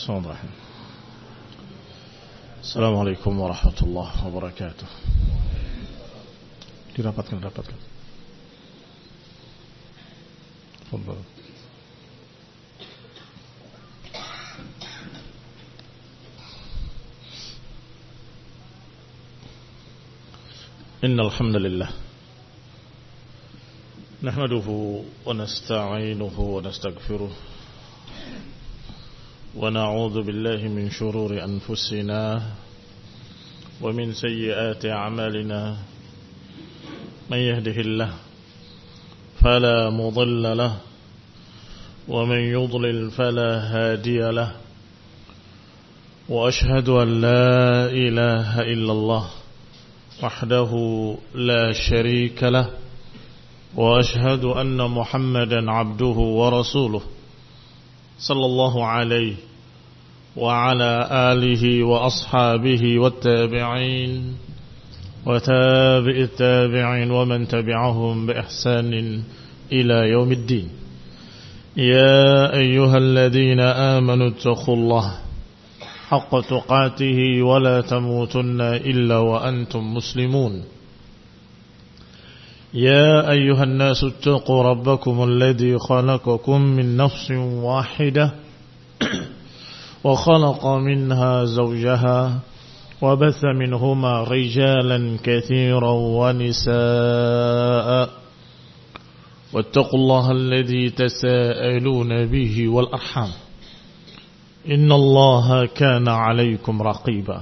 Bismillahirrahmanirrahim. Assalamualaikum warahmatullahi wabarakatuh. Dirapatkan. Tafadhal. Innal hamdalillah nahmaduhu wa nasta'inuhu wa nastaghfiruh ونعوذ بالله من شرور أنفسنا ومن سيئات أعمالنا من يهده الله فلا مضل له ومن يضلل فلا هادي له وأشهد أن لا إله إلا الله وحده لا شريك له وأشهد أن محمدا عبده ورسوله صلى الله عليه وعلى آله وأصحابه والتابعين وتابع التابعين ومن تبعهم بإحسان إلى يوم الدين. يا أيها الذين آمنوا اتقوا الله حق تقاته ولا تموتن إلا وأنتم مسلمون. يا أيها الناس اتقوا ربكم الذي خلقكم من نفس واحدة وخلق منها زوجها وبث منهما رجالا كثيرا ونساء واتقوا الله الذي تساءلون به والأرحام إن الله كان عليكم رقيبا.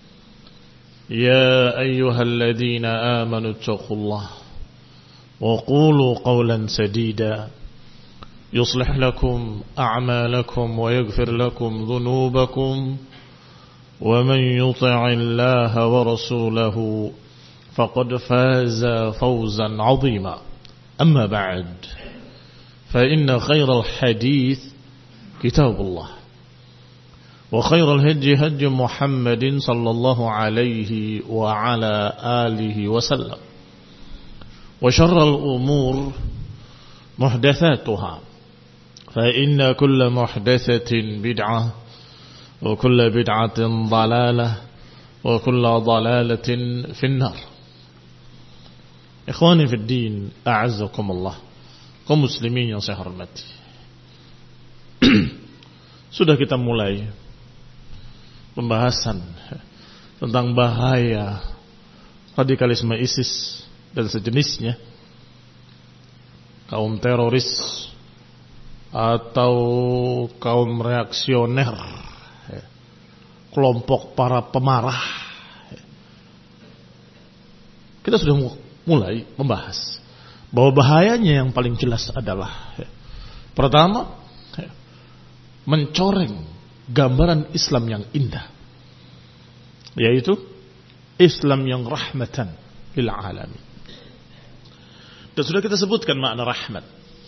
يا أيها الذين آمنوا اتقوا الله وقولوا قولا سديدا يصلح لكم أعمالكم ويغفر لكم ذنوبكم ومن يطع الله ورسوله فقد فاز فوزا عظيما. أما بعد فإن خير الحديث كتاب الله وخير الهدي هدي محمد صلى الله عليه وعلى آله وسلم وشر الأمور محدثاتها فإن كل محدثة بدعة وكل بدعة ضلالة وكل ضلالة في النار. Ikhwani fi din, a'azzakumullah, kaum muslimin yang saya hormati. Sudah kita mulai pembahasan tentang bahaya radikalisme ISIS dan sejenisnya, kaum teroris atau kaum reaksioner, kelompok para pemarah. Kita sudah mulai membahas bahwa bahayanya yang paling jelas adalah pertama, mencoreng gambaran Islam yang indah, yaitu Islam yang rahmatan lil alamin. Dan sudah kita sebutkan makna rahmat.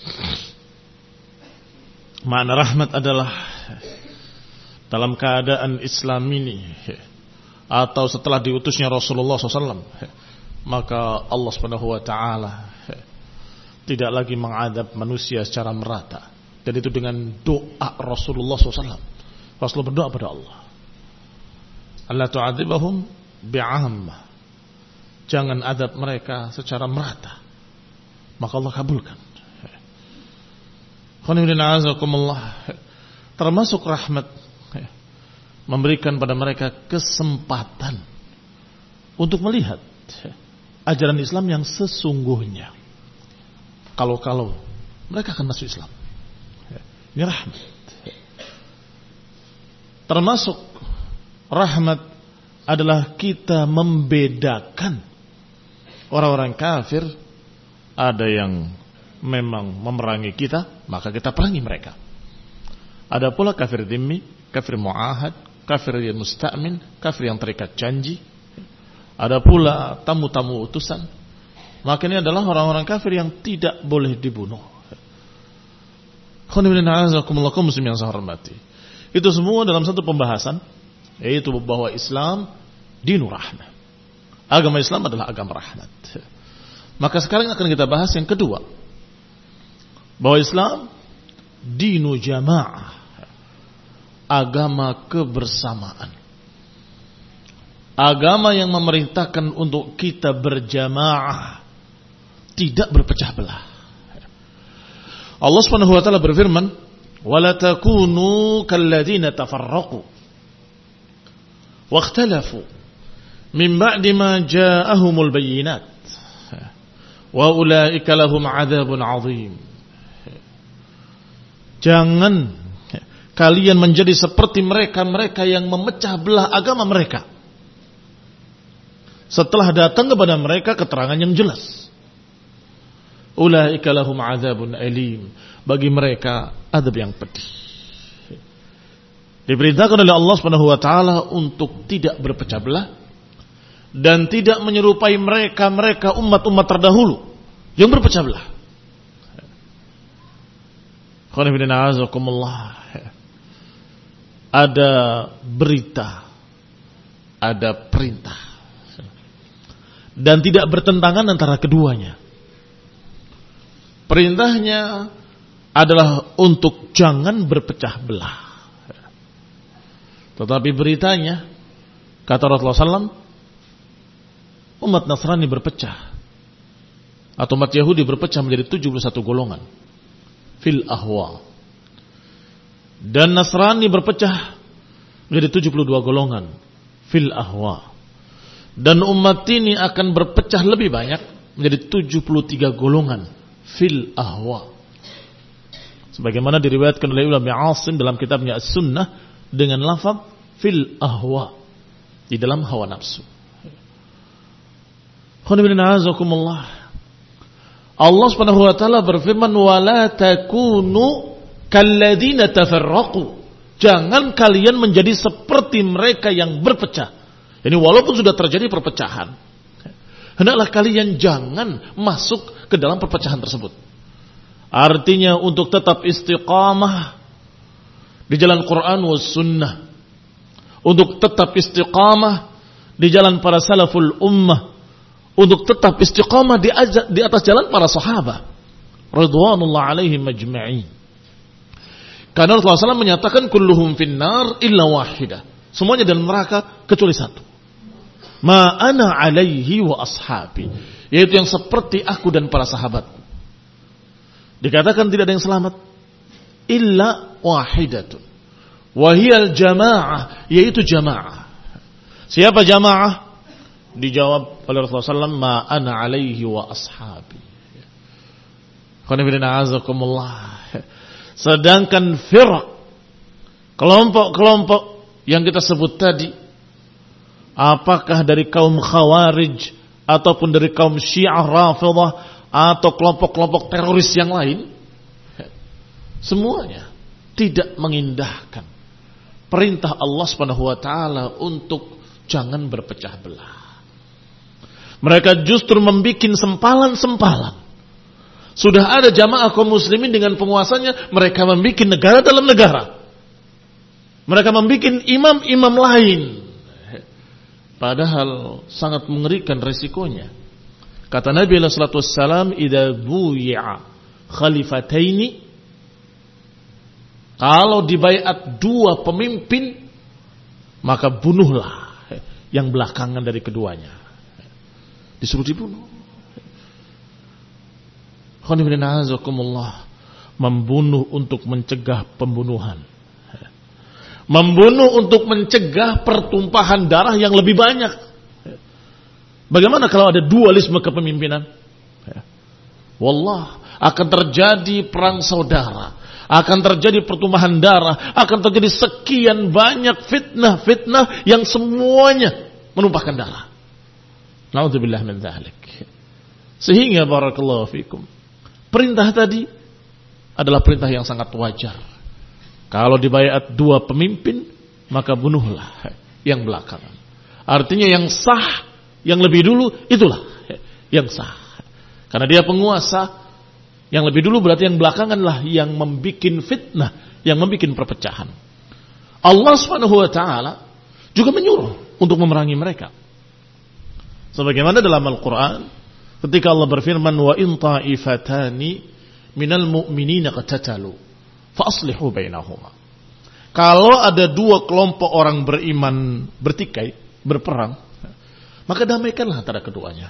Makna rahmat adalah dalam keadaan Islam ini atau setelah diutusnya Rasulullah SAW, maka Allah Subhanahu wa taala tidak lagi mengadab manusia secara merata. Dan itu dengan doa Rasulullah SAW. Rasulullah berdoa pada Allah, Allah tu'adzibahum bi'ammah, jangan adab mereka secara merata. Maka Allah kabulkan. Termasuk rahmat, memberikan pada mereka kesempatan untuk melihat ajaran Islam yang sesungguhnya. Kalau mereka akan masuk Islam, ini rahmat. Termasuk rahmat adalah kita membedakan orang-orang kafir. Ada yang memang memerangi kita, maka kita perangi mereka. Ada pula kafir dhimmi, kafir mu'ahad, kafir yang musta'min, kafir yang terikat janji. Ada pula tamu-tamu utusan. Maka ini adalah orang-orang kafir yang tidak boleh dibunuh. Muslim yang saya hormati. Itu semua dalam satu pembahasan, yaitu bahwa Islam dinur rahmah. Agama Islam adalah agama rahmat. Maka sekarang akan kita bahas yang kedua, bahwa Islam dinu jamaah, agama kebersamaan. Agama yang memerintahkan untuk kita berjamaah, tidak berpecah belah. Allah Subhanahu wa taala berfirman, "Wala takunu kalladzina tafarraqu wakhtalafu min ba'di ma ja'ahumul bayyinat wa ulaika lahum 'adzabun 'adzim." Jangan kalian menjadi seperti mereka-mereka yang memecah belah agama mereka setelah datang kepada mereka keterangan yang jelas. Ulaika lahum 'adzabun alim. Bagi mereka adab yang pedih. Diperintahkan oleh Allah Subhanahu wa taala untuk tidak berpecah belah dan tidak menyerupai mereka umat-umat terdahulu yang berpecah belah. Ada berita, ada perintah, dan tidak bertentangan antara keduanya. Perintahnya adalah untuk jangan berpecah belah. Tetapi beritanya, kata Rasulullah SAW, umat Nasrani berpecah, atau umat Yahudi berpecah menjadi 71 golongan. Fil ahwa. Dan Nasrani berpecah menjadi 72 golongan. Fil ahwa. Dan umat ini akan berpecah lebih banyak menjadi 73 golongan. Fil ahwa. Sebagaimana diriwayatkan oleh Ibnu Asim dalam kitabnya As-Sunnah dengan lafaz fil ahwa, di dalam hawa nafsu. Allah Subhanahu wa taala berfirman, "Wala takunu kalladzina tafarraqu." Jangan kalian menjadi seperti mereka yang berpecah. Ini walaupun sudah terjadi perpecahan, hendaklah kalian jangan masuk ke dalam perpecahan tersebut. Artinya untuk tetap istiqamah di jalan Quran was sunnah, untuk tetap istiqamah di jalan para salaful ummah, untuk tetap istiqamah di atas jalan para sahabat radhiyallahu alaihim ajma'in. Karena Rasulullah SAW menyatakan kulluhum finnar illa wahidah, semuanya dalam neraka kecuali satu. Ma ana alaihi wa ashabi, yaitu yang seperti aku dan para sahabatku. Dikatakan tidak ada yang selamat illa wahidatun wa hiyal jamaah, yaitu jamaah. Siapa jamaah? Dijawab oleh Rasulullah SAW, ma ana alaihi wa ashabi. Sedangkan firaq, kelompok-kelompok yang kita sebut tadi, apakah dari kaum Khawarij ataupun dari kaum Syiah Rafidhah atau kelompok-kelompok teroris yang lain, semuanya tidak mengindahkan perintah Allah Subhanahu wa taala untuk jangan berpecah belah. Mereka justru membuat sempalan-sempalan. Sudah ada jamaah kaum muslimin dengan penguasanya, mereka membuat negara dalam negara. Mereka membuat imam-imam lain. Padahal sangat mengerikan resikonya. Kata Nabi sallallahu alaihi wasallam, "Idza buyi'a khalifataini", kalau dibaiat dua pemimpin, maka bunuhlah yang belakangan dari keduanya. Disuruh dibunuh. Membunuh untuk mencegah pembunuhan. Membunuh untuk mencegah pertumpahan darah yang lebih banyak. Bagaimana kalau ada dualisme kepemimpinan? Wallah, akan terjadi perang saudara, akan terjadi pertumpahan darah, akan terjadi sekian banyak fitnah-fitnah yang semuanya menumpahkan darah. Na'udzubillah min dzalik. Sehingga barakallahu fikum, perintah tadi adalah perintah yang sangat wajar. Kalau dibaiat dua pemimpin, maka bunuhlah yang belakangan. Artinya yang sah, yang lebih dulu, itulah yang sah. Karena dia penguasa, yang lebih dulu berarti yang belakangan lah yang membuat fitnah, yang membuat perpecahan. Allah Subhanahu wa taala juga menyuruh untuk memerangi mereka. Sebagaimana dalam Al-Quran, ketika Allah berfirman, wa in ta'ifatani minal mu'minina qatatalu fa aslihu bainahuma. Kalau ada dua kelompok orang beriman bertikai, berperang, maka damaikanlah antara keduanya.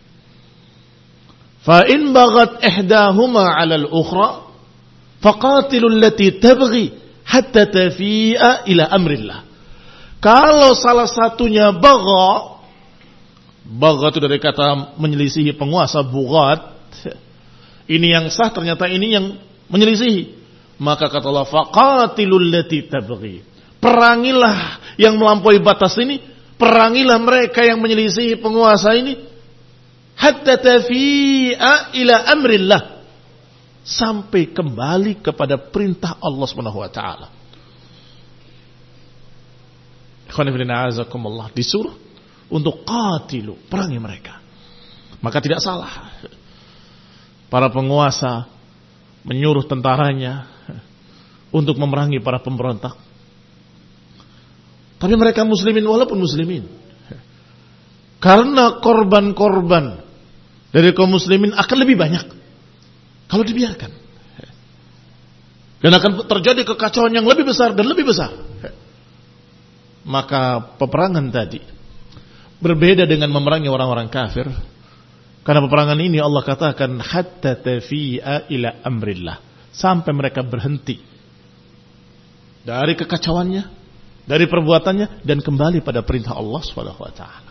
Fa in baghat ihdahuma 'ala al-ukhra faqatilul lati tabghi hatta tafi'a ila amrillah. Kalau salah satunya bagha itu dari kata menyelisihi penguasa, bughat. Ini yang sah, ternyata ini yang menyelisihi. Maka kata Allah, faqatilul lati tabghi. Perangilah yang melampaui batas ini, perangilah mereka yang menyelisihi penguasa ini. Hatta tafi'a ila amrillah, sampai kembali kepada perintah Allah Subhanahu wa taala. Ikhwanifidinazakumullah, disuruh untuk qatilu, perangi mereka. Maka tidak salah para penguasa menyuruh tentaranya untuk memerangi para pemberontak. Tapi mereka muslimin walaupun muslimin. Karena korban-korban dari kaum muslimin akan lebih banyak kalau dibiarkan. Dan akan terjadi kekacauan yang lebih besar dan lebih besar. Maka peperangan tadi berbeda dengan memerangi orang-orang kafir. Karena peperangan ini Allah katakan hatta tafi'a ila amrillah, sampai mereka berhenti dari kekacauannya, dari perbuatannya, dan kembali pada perintah Allah Subhanahu wa taala.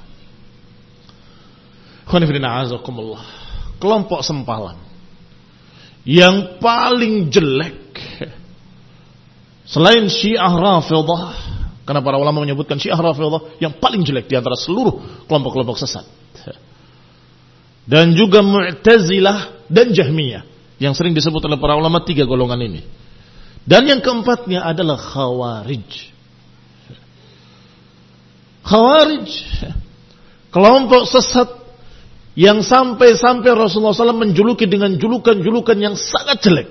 Kelompok sempalan yang paling jelek selain Syiah Rafidhah, karena para ulama menyebutkan Syiah Rafidhah yang paling jelek di antara seluruh kelompok-kelompok sesat, dan juga Mu'tazilah dan Jahmiyah yang sering disebut oleh para ulama 3 golongan ini. Dan yang keempatnya adalah Khawarij. Khawarij, kelompok sesat yang sampai-sampai Rasulullah SAW menjuluki dengan julukan-julukan yang sangat jelek.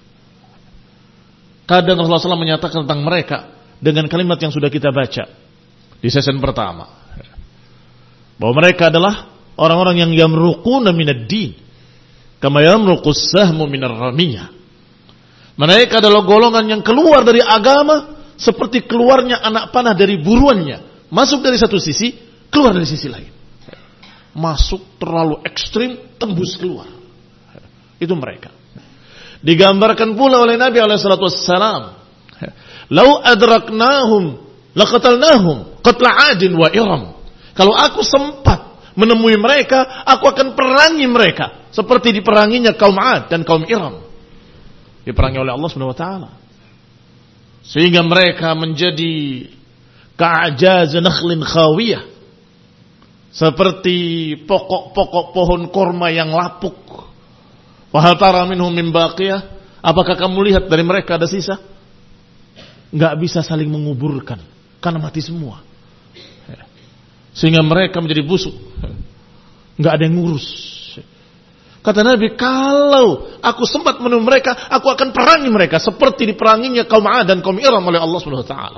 Kadang Rasulullah SAW menyatakan tentang mereka dengan kalimat yang sudah kita baca di sesi pertama, bahwa mereka adalah orang-orang yang yamruquna minad din kama yamruqus sahmu minar ramiyah. Mereka adalah golongan yang keluar dari agama seperti keluarnya anak panah dari buruannya. Masuk dari satu sisi, keluar dari sisi lain. Masuk terlalu ekstrim, tembus keluar. Itu mereka. Digambarkan pula oleh Nabi SAW, "Lau adraknahum laqatalnahum qatla 'adin wa iram." Kalau aku sempat menemui mereka, aku akan perangi mereka seperti diperanginya kaum 'Ad dan kaum Iram. Diperangi oleh Allah Subhanahu wa taala. Sehingga mereka menjadi ka'jaz nakhlin khawiyah, seperti pokok-pokok pohon korma yang lapuk. Wa hal tara minhum min baqiyah? Apakah kamu lihat dari mereka ada sisa? Enggak bisa saling menguburkan karena mati semua. Sehingga mereka menjadi busuk. Enggak ada yang ngurus. Kata Nabi, kalau aku sempat menemui mereka, aku akan perangi mereka seperti diperanginya kaum 'Ad dan kaum Iram oleh Allah Subhanahu wa taala.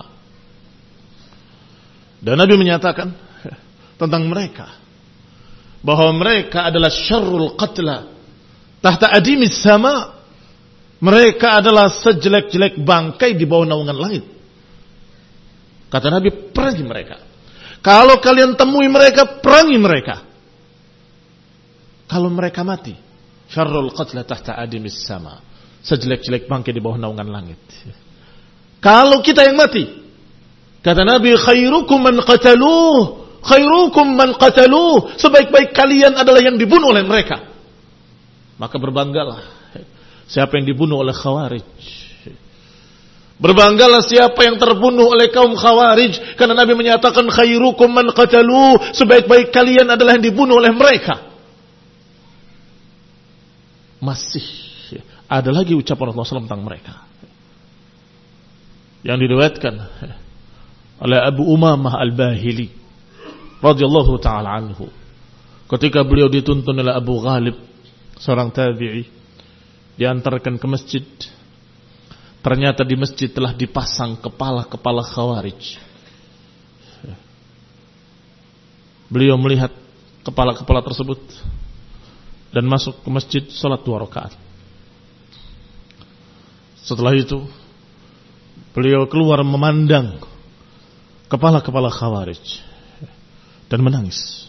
Dan Nabi menyatakan tentang mereka bahwa mereka adalah syarrul qatla tahta adimis sama. Mereka adalah sejelek-jelek bangkai di bawah naungan langit. Kata Nabi, perangi mereka. Kalau kalian temui mereka, perangi mereka. Kalau mereka mati, syarrul qatla tahta adimis sama, sejelek-jelek bangkai di bawah naungan langit. Kalau kita yang mati, kata Nabi, khairukum man qataluh, khairukum man qataluh, sebaik-baik kalian adalah yang dibunuh oleh mereka. Maka berbanggalah siapa yang dibunuh oleh Khawarij. Berbanggalah siapa yang terbunuh oleh kaum Khawarij, karena Nabi menyatakan khairukum man qataluh, sebaik-baik kalian adalah yang dibunuh oleh mereka. Masih ada lagi ucapan Rasulullah SAW tentang mereka yang diriwayatkan oleh Abu Umamah Al-Bahili radhiyallahu taala anhu, ketika beliau dituntun oleh Abu Ghalib, seorang tabi'i, diantarkan ke masjid. Ternyata di masjid telah dipasang kepala-kepala Khawarij. Beliau melihat kepala-kepala tersebut dan masuk ke masjid, salat 2 rakaat. Setelah itu Beliau keluar memandang kepala-kepala Khawarij dan menangis.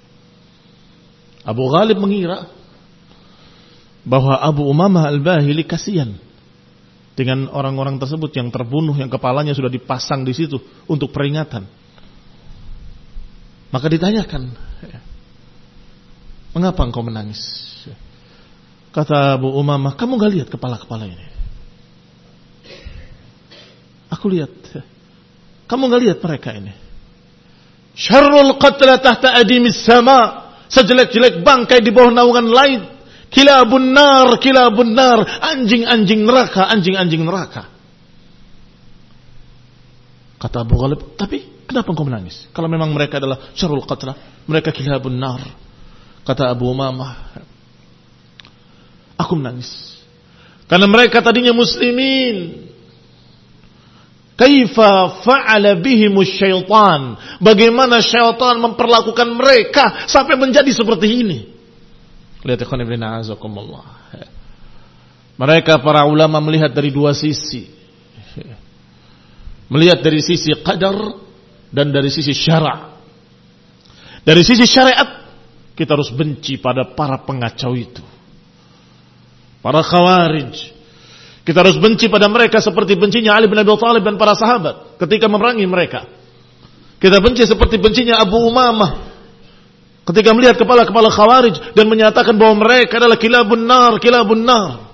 Abu Ghalib mengira bahwa Abu Umamah Al-Bahili kasihan dengan orang-orang tersebut yang terbunuh, yang kepalanya sudah dipasang di situ untuk peringatan. Maka ditanyakan, mengapa engkau menangis? Kata Abu Umamah, kamu gak lihat kepala-kepala ini? Aku lihat. Kamu gak lihat mereka ini? Syarrul qatla tahta adimis sama. Sejelek-jelek bangkai di bawah naungan langit. Kilabun nar, anjing-anjing neraka, anjing-anjing neraka. Kata Abu Ghalib, tapi kenapa engkau menangis? Kalau memang mereka adalah syarrul qatla, mereka kilabun nar. Kata Abu Umamah, aku menangis karena mereka tadinya muslimin. Kaifa fa'ala bihimus syaitan? Bagaimana syaitan memperlakukan mereka sampai menjadi seperti ini? Lihat ikhwan ibn a'azakumullah. Mereka para ulama melihat dari dua sisi. Melihat dari sisi qadar dan dari sisi syara'. Dari sisi syariat, kita harus benci pada para pengacau itu. Para Khawarij. Kita harus benci pada mereka seperti bencinya Ali bin Abi Thalib dan para sahabat ketika memerangi mereka. Kita benci seperti bencinya Abu Umamah ketika melihat kepala-kepala Khawarij dan menyatakan bahwa mereka adalah kilabun nar.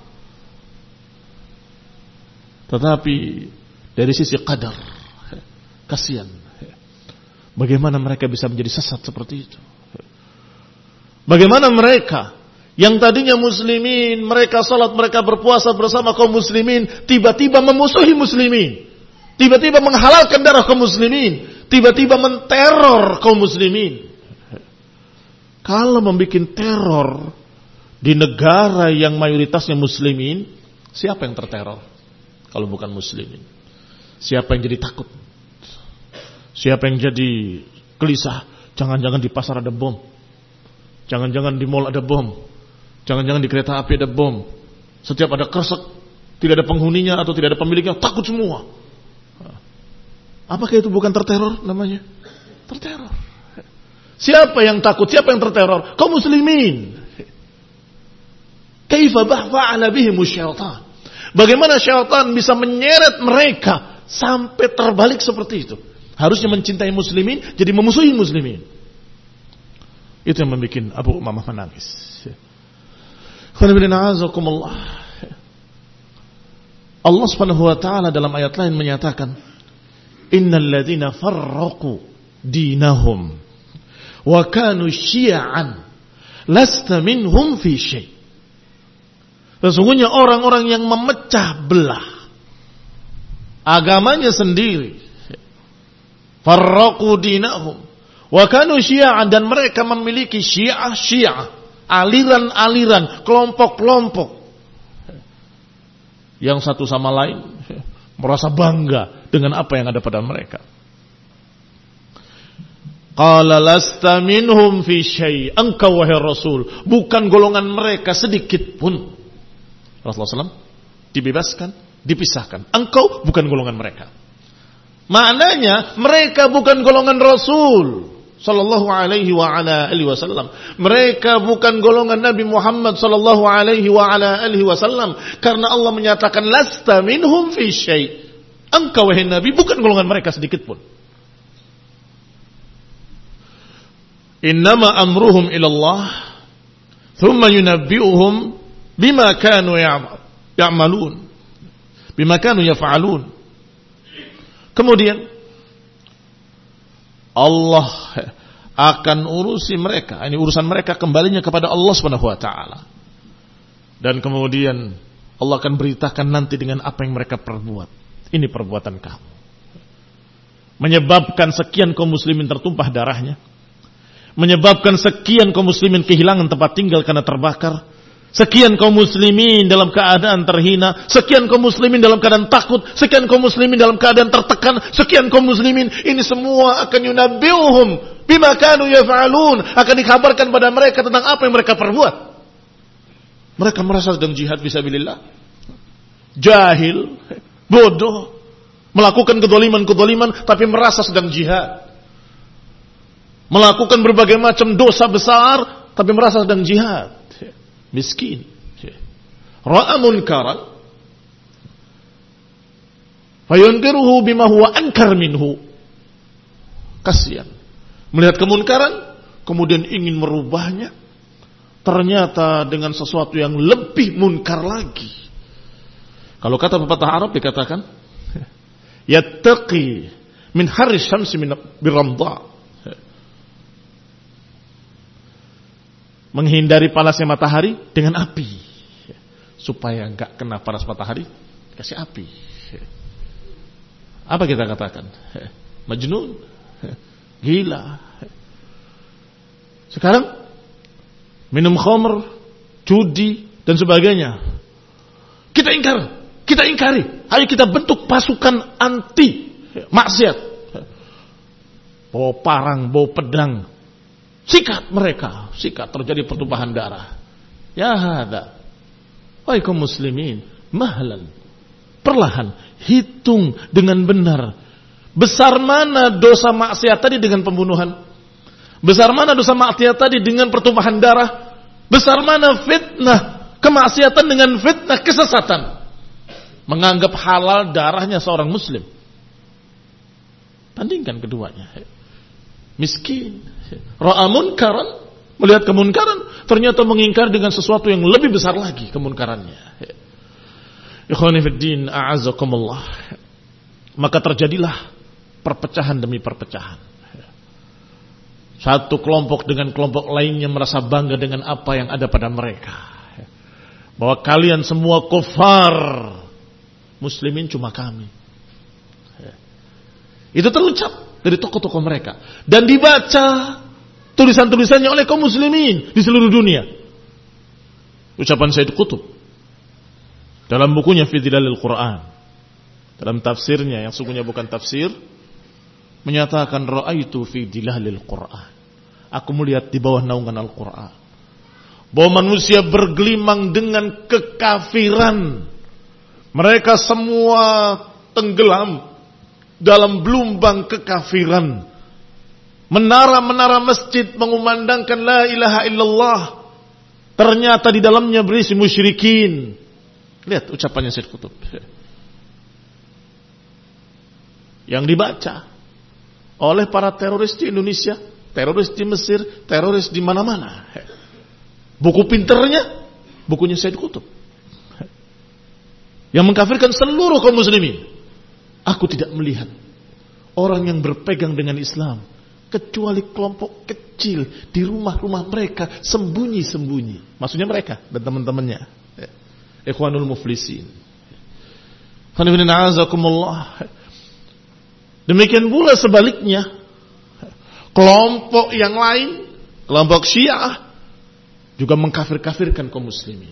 Tetapi dari sisi qadar, kasihan. Bagaimana mereka bisa menjadi sesat seperti itu? Bagaimana mereka yang tadinya muslimin, mereka salat, mereka berpuasa bersama kaum muslimin, tiba-tiba memusuhi muslimin, tiba-tiba menghalalkan darah kaum muslimin, tiba-tiba menteror kaum muslimin. Kalau membuat teror di negara yang mayoritasnya muslimin, siapa yang terteror? Kalau bukan muslimin. Siapa yang jadi takut? Siapa yang jadi gelisah? Jangan-jangan di pasar ada bom, jangan-jangan di mal ada bom, jangan-jangan di kereta api ada bom. Setiap ada kersek, tidak ada penghuninya atau tidak ada pemiliknya, takut semua. Apakah itu bukan terteror namanya? Terteror. Siapa yang takut? Siapa yang terteror? Kaum muslimin. Kaifa fa'ala bihimus syaitan? Bagaimana syaitan bisa menyeret mereka sampai terbalik seperti itu? Harusnya mencintai muslimin, jadi memusuhi muslimin. Itu yang membuat Abu Umamah menangis. Allah Subhanahu wa taala dalam ayat lain menyatakan, innal ladzina farraqu dinahum wa kanu syi'an lasta minhum fi syai'. Sesungguhnya orang-orang yang memecah belah agamanya sendiri, farraqu dinahum wa kanu syi'an, dan mereka memiliki syiah, aliran-aliran, kelompok-kelompok yang satu sama lain merasa bangga dengan apa yang ada pada mereka. Qala lasta minhum fi syai', engkau wahai Rasul bukan golongan mereka sedikit pun. Rasulullah SAW dibebaskan, dipisahkan. Engkau bukan golongan mereka. Maknanya mereka bukan golongan Rasul sallallahu alaihi wa ala alihi wasallam. Mereka bukan golongan Nabi Muhammad sallallahu alaihi wa ala alihi wasallam, karena Allah menyatakan lasta minhum fi syai'. Engkau wahai Nabi bukan golongan mereka sedikit pun. Innama amruhum ila Allah thumma yunabbi'uhum bima kanu ya'malun, bima kanu yaf'alun. Kemudian Allah akan urusi mereka. Ini urusan mereka kembalinya kepada Allah Subhanahu wa taala. Dan kemudian Allah akan beritakan nanti dengan apa yang mereka perbuat. Ini perbuatan kamu, menyebabkan sekian kaum muslimin tertumpah darahnya, menyebabkan sekian kaum muslimin kehilangan tempat tinggal karena terbakar, sekian kaum muslimin dalam keadaan terhina, sekian kaum muslimin dalam keadaan takut, sekian kaum muslimin dalam keadaan tertekan, sekian kaum muslimin, ini semua akan yunabbi'uhum bima kanu yaf'alun, akan dikabarkan pada mereka tentang apa yang mereka perbuat. Mereka merasa sedang jihad fisabilillah, jahil, bodoh, Melakukan kedoliman-kedoliman tapi merasa sedang jihad. Melakukan berbagai macam dosa besar tapi merasa sedang jihad. Miskin. Ra'a munkaran fayunkiruhu bima huwa ankar minhu. Kasihan. Melihat kemunkaran kemudian ingin merubahnya, ternyata dengan sesuatu yang lebih munkar lagi. Kalau kata pepatah Arab dikatakan yattaqi min harri syamsi min biramdha, menghindari panasnya matahari dengan api, supaya enggak kena panas matahari kasih api. Apa kita katakan? Majnun, gila. Sekarang minum khamr, judi dan sebagainya. Kita ingkari. Ayo kita bentuk pasukan anti maksiat. Bawa parang, bawa pedang. Sikat mereka, terjadi pertumpahan darah. Ya hada. Wahai kaum muslimin, mahlan. Perlahan, hitung dengan benar. Besar mana dosa maksiat tadi dengan pembunuhan? Besar mana dosa maksiat tadi dengan pertumpahan darah? Besar mana fitnah kemaksiatan dengan fitnah kesesatan? Menganggap halal darahnya seorang muslim. Bandingkan keduanya. Miskin, ra'a munkaran, melihat kemunkaran, ternyata mengingkar dengan sesuatu yang lebih besar lagi kemunkarannya. Ikhwani fid din, a'azakumullah. Maka terjadilah perpecahan demi perpecahan. Satu kelompok dengan kelompok lainnya merasa bangga dengan apa yang ada pada mereka. Bahwa kalian semua kufar, muslimin cuma kami. Itu terucap dari tokoh-tokoh mereka. Dan dibaca tulisan-tulisannya oleh kaum muslimin di seluruh dunia. Ucapan Sayyid Qutb dalam bukunya Fi Dhilalil Quran, dalam tafsirnya yang sungguhnya bukan tafsir, menyatakan ra'aitu fi dhilalil Quran. Aku melihat di bawah naungan Al-Quran bahwa manusia bergelimang dengan kekafiran. Mereka semua tenggelam dalam gelombang kekafiran. Menara-menara masjid mengumandangkan la ilaha illallah, ternyata di dalamnya berisi musyrikin. Lihat ucapannya Sayyid Qutb yang dibaca oleh para teroris di Indonesia, teroris di Mesir, teroris di mana-mana. Buku pinternya bukunya Sayyid Qutb yang mengkafirkan seluruh kaum muslimin. Aku tidak melihat orang yang berpegang dengan Islam kecuali kelompok kecil di rumah-rumah mereka sembunyi-sembunyi. Maksudnya mereka dan teman-temannya. Ikhwanul muflisin. Demikian pula sebaliknya, kelompok yang lain, kelompok Syiah juga mengkafir-kafirkan kaum muslimin.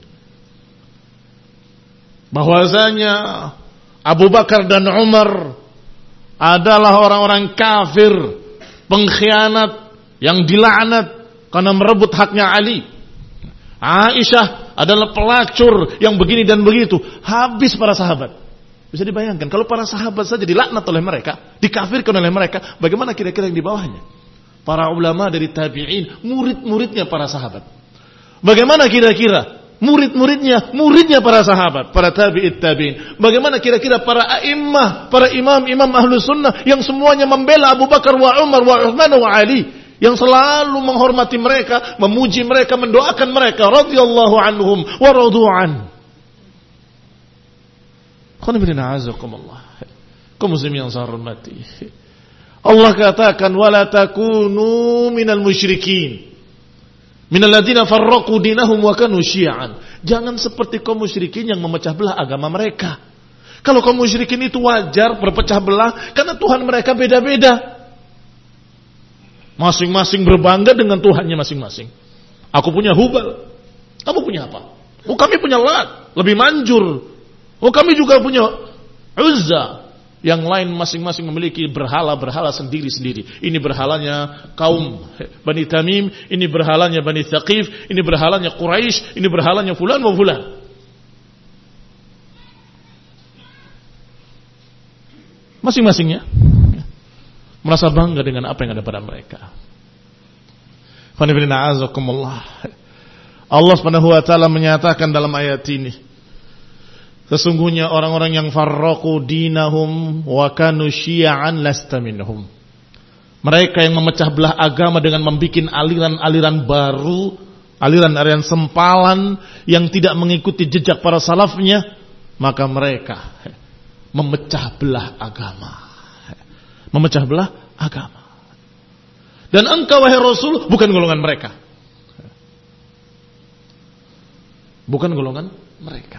Bahwasanya Abu Bakar dan Umar adalah orang-orang kafir, pengkhianat yang dilaknat karena merebut haknya Ali. Aisyah adalah pelacur yang begini dan begitu. Habis para sahabat. Bisa dibayangkan kalau para sahabat saja dilaknat oleh mereka, dikafirkan oleh mereka, bagaimana kira-kira yang di bawahnya? Para ulama dari tabi'in, murid-muridnya para sahabat. Bagaimana kira-kira muridnya para sahabat, para tabi'in. Bagaimana kira-kira para a'immah, para imam-imam ahlus sunnah yang semuanya membela Abu Bakar wa Umar wa Uthman wa Ali, yang selalu menghormati mereka, memuji mereka, mendoakan mereka radhiyallahu anhum wa radu'an. Kaum muslimin yang saya hormati, Allah katakan wala takunu minal musyrikin minal ladzina farraqu dinahum wa kanu syi'an. Jangan seperti kaum musyrikin yang memecah belah agama mereka. Kalau kaum musyrikin itu wajar berpecah belah karena Tuhan mereka beda-beda. Masing-masing berbangga dengan Tuhannya masing-masing. Aku punya Hubal, kamu punya apa? Oh, kami punya Lat, lebih manjur. Oh, kami juga punya Uzza. Yang lain masing-masing memiliki berhala-berhala sendiri-sendiri. Ini berhalanya kaum Bani Tamim, ini berhalanya Bani Thaqif, ini berhalanya Quraisy, ini berhalanya fulan wa fulan. Masing-masingnya merasa bangga dengan apa yang ada pada mereka. Allah Subhanahu wa taala menyatakan dalam ayat ini, sesungguhnya orang-orang yang farraqu dinahum wa kanu syi'an lasta minhum. Mereka yang memecah belah agama dengan membuat aliran-aliran baru, aliran-aliran sempalan yang tidak mengikuti jejak para salafnya, maka mereka memecah belah agama. Memecah belah agama. Dan engkau wahai Rasul bukan golongan mereka. Bukan golongan mereka.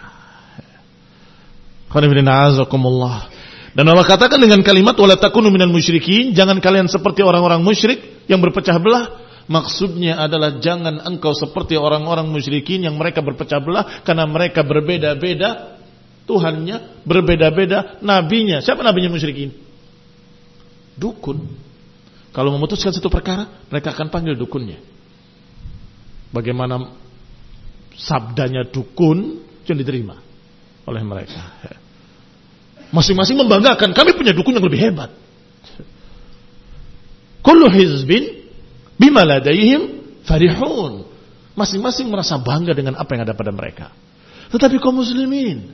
Dan Allah katakan dengan kalimat wala takunu minal musyrikin, jangan kalian seperti orang-orang musyrik yang berpecah belah. Maksudnya adalah jangan engkau seperti orang-orang musyrikin yang mereka berpecah belah karena mereka berbeda-beda Tuhannya, berbeda-beda nabinya. Siapa nabinya musyrikin? Dukun. Kalau memutuskan satu perkara, mereka akan panggil dukunnya. Bagaimana sabdanya dukun yang diterima oleh mereka. Masing-masing membanggakan, kami punya dukun yang lebih hebat. Kullu hizbin bima ladaihim farihun. Masing-masing merasa bangga dengan apa yang ada pada mereka. Tetapi kaum muslimin,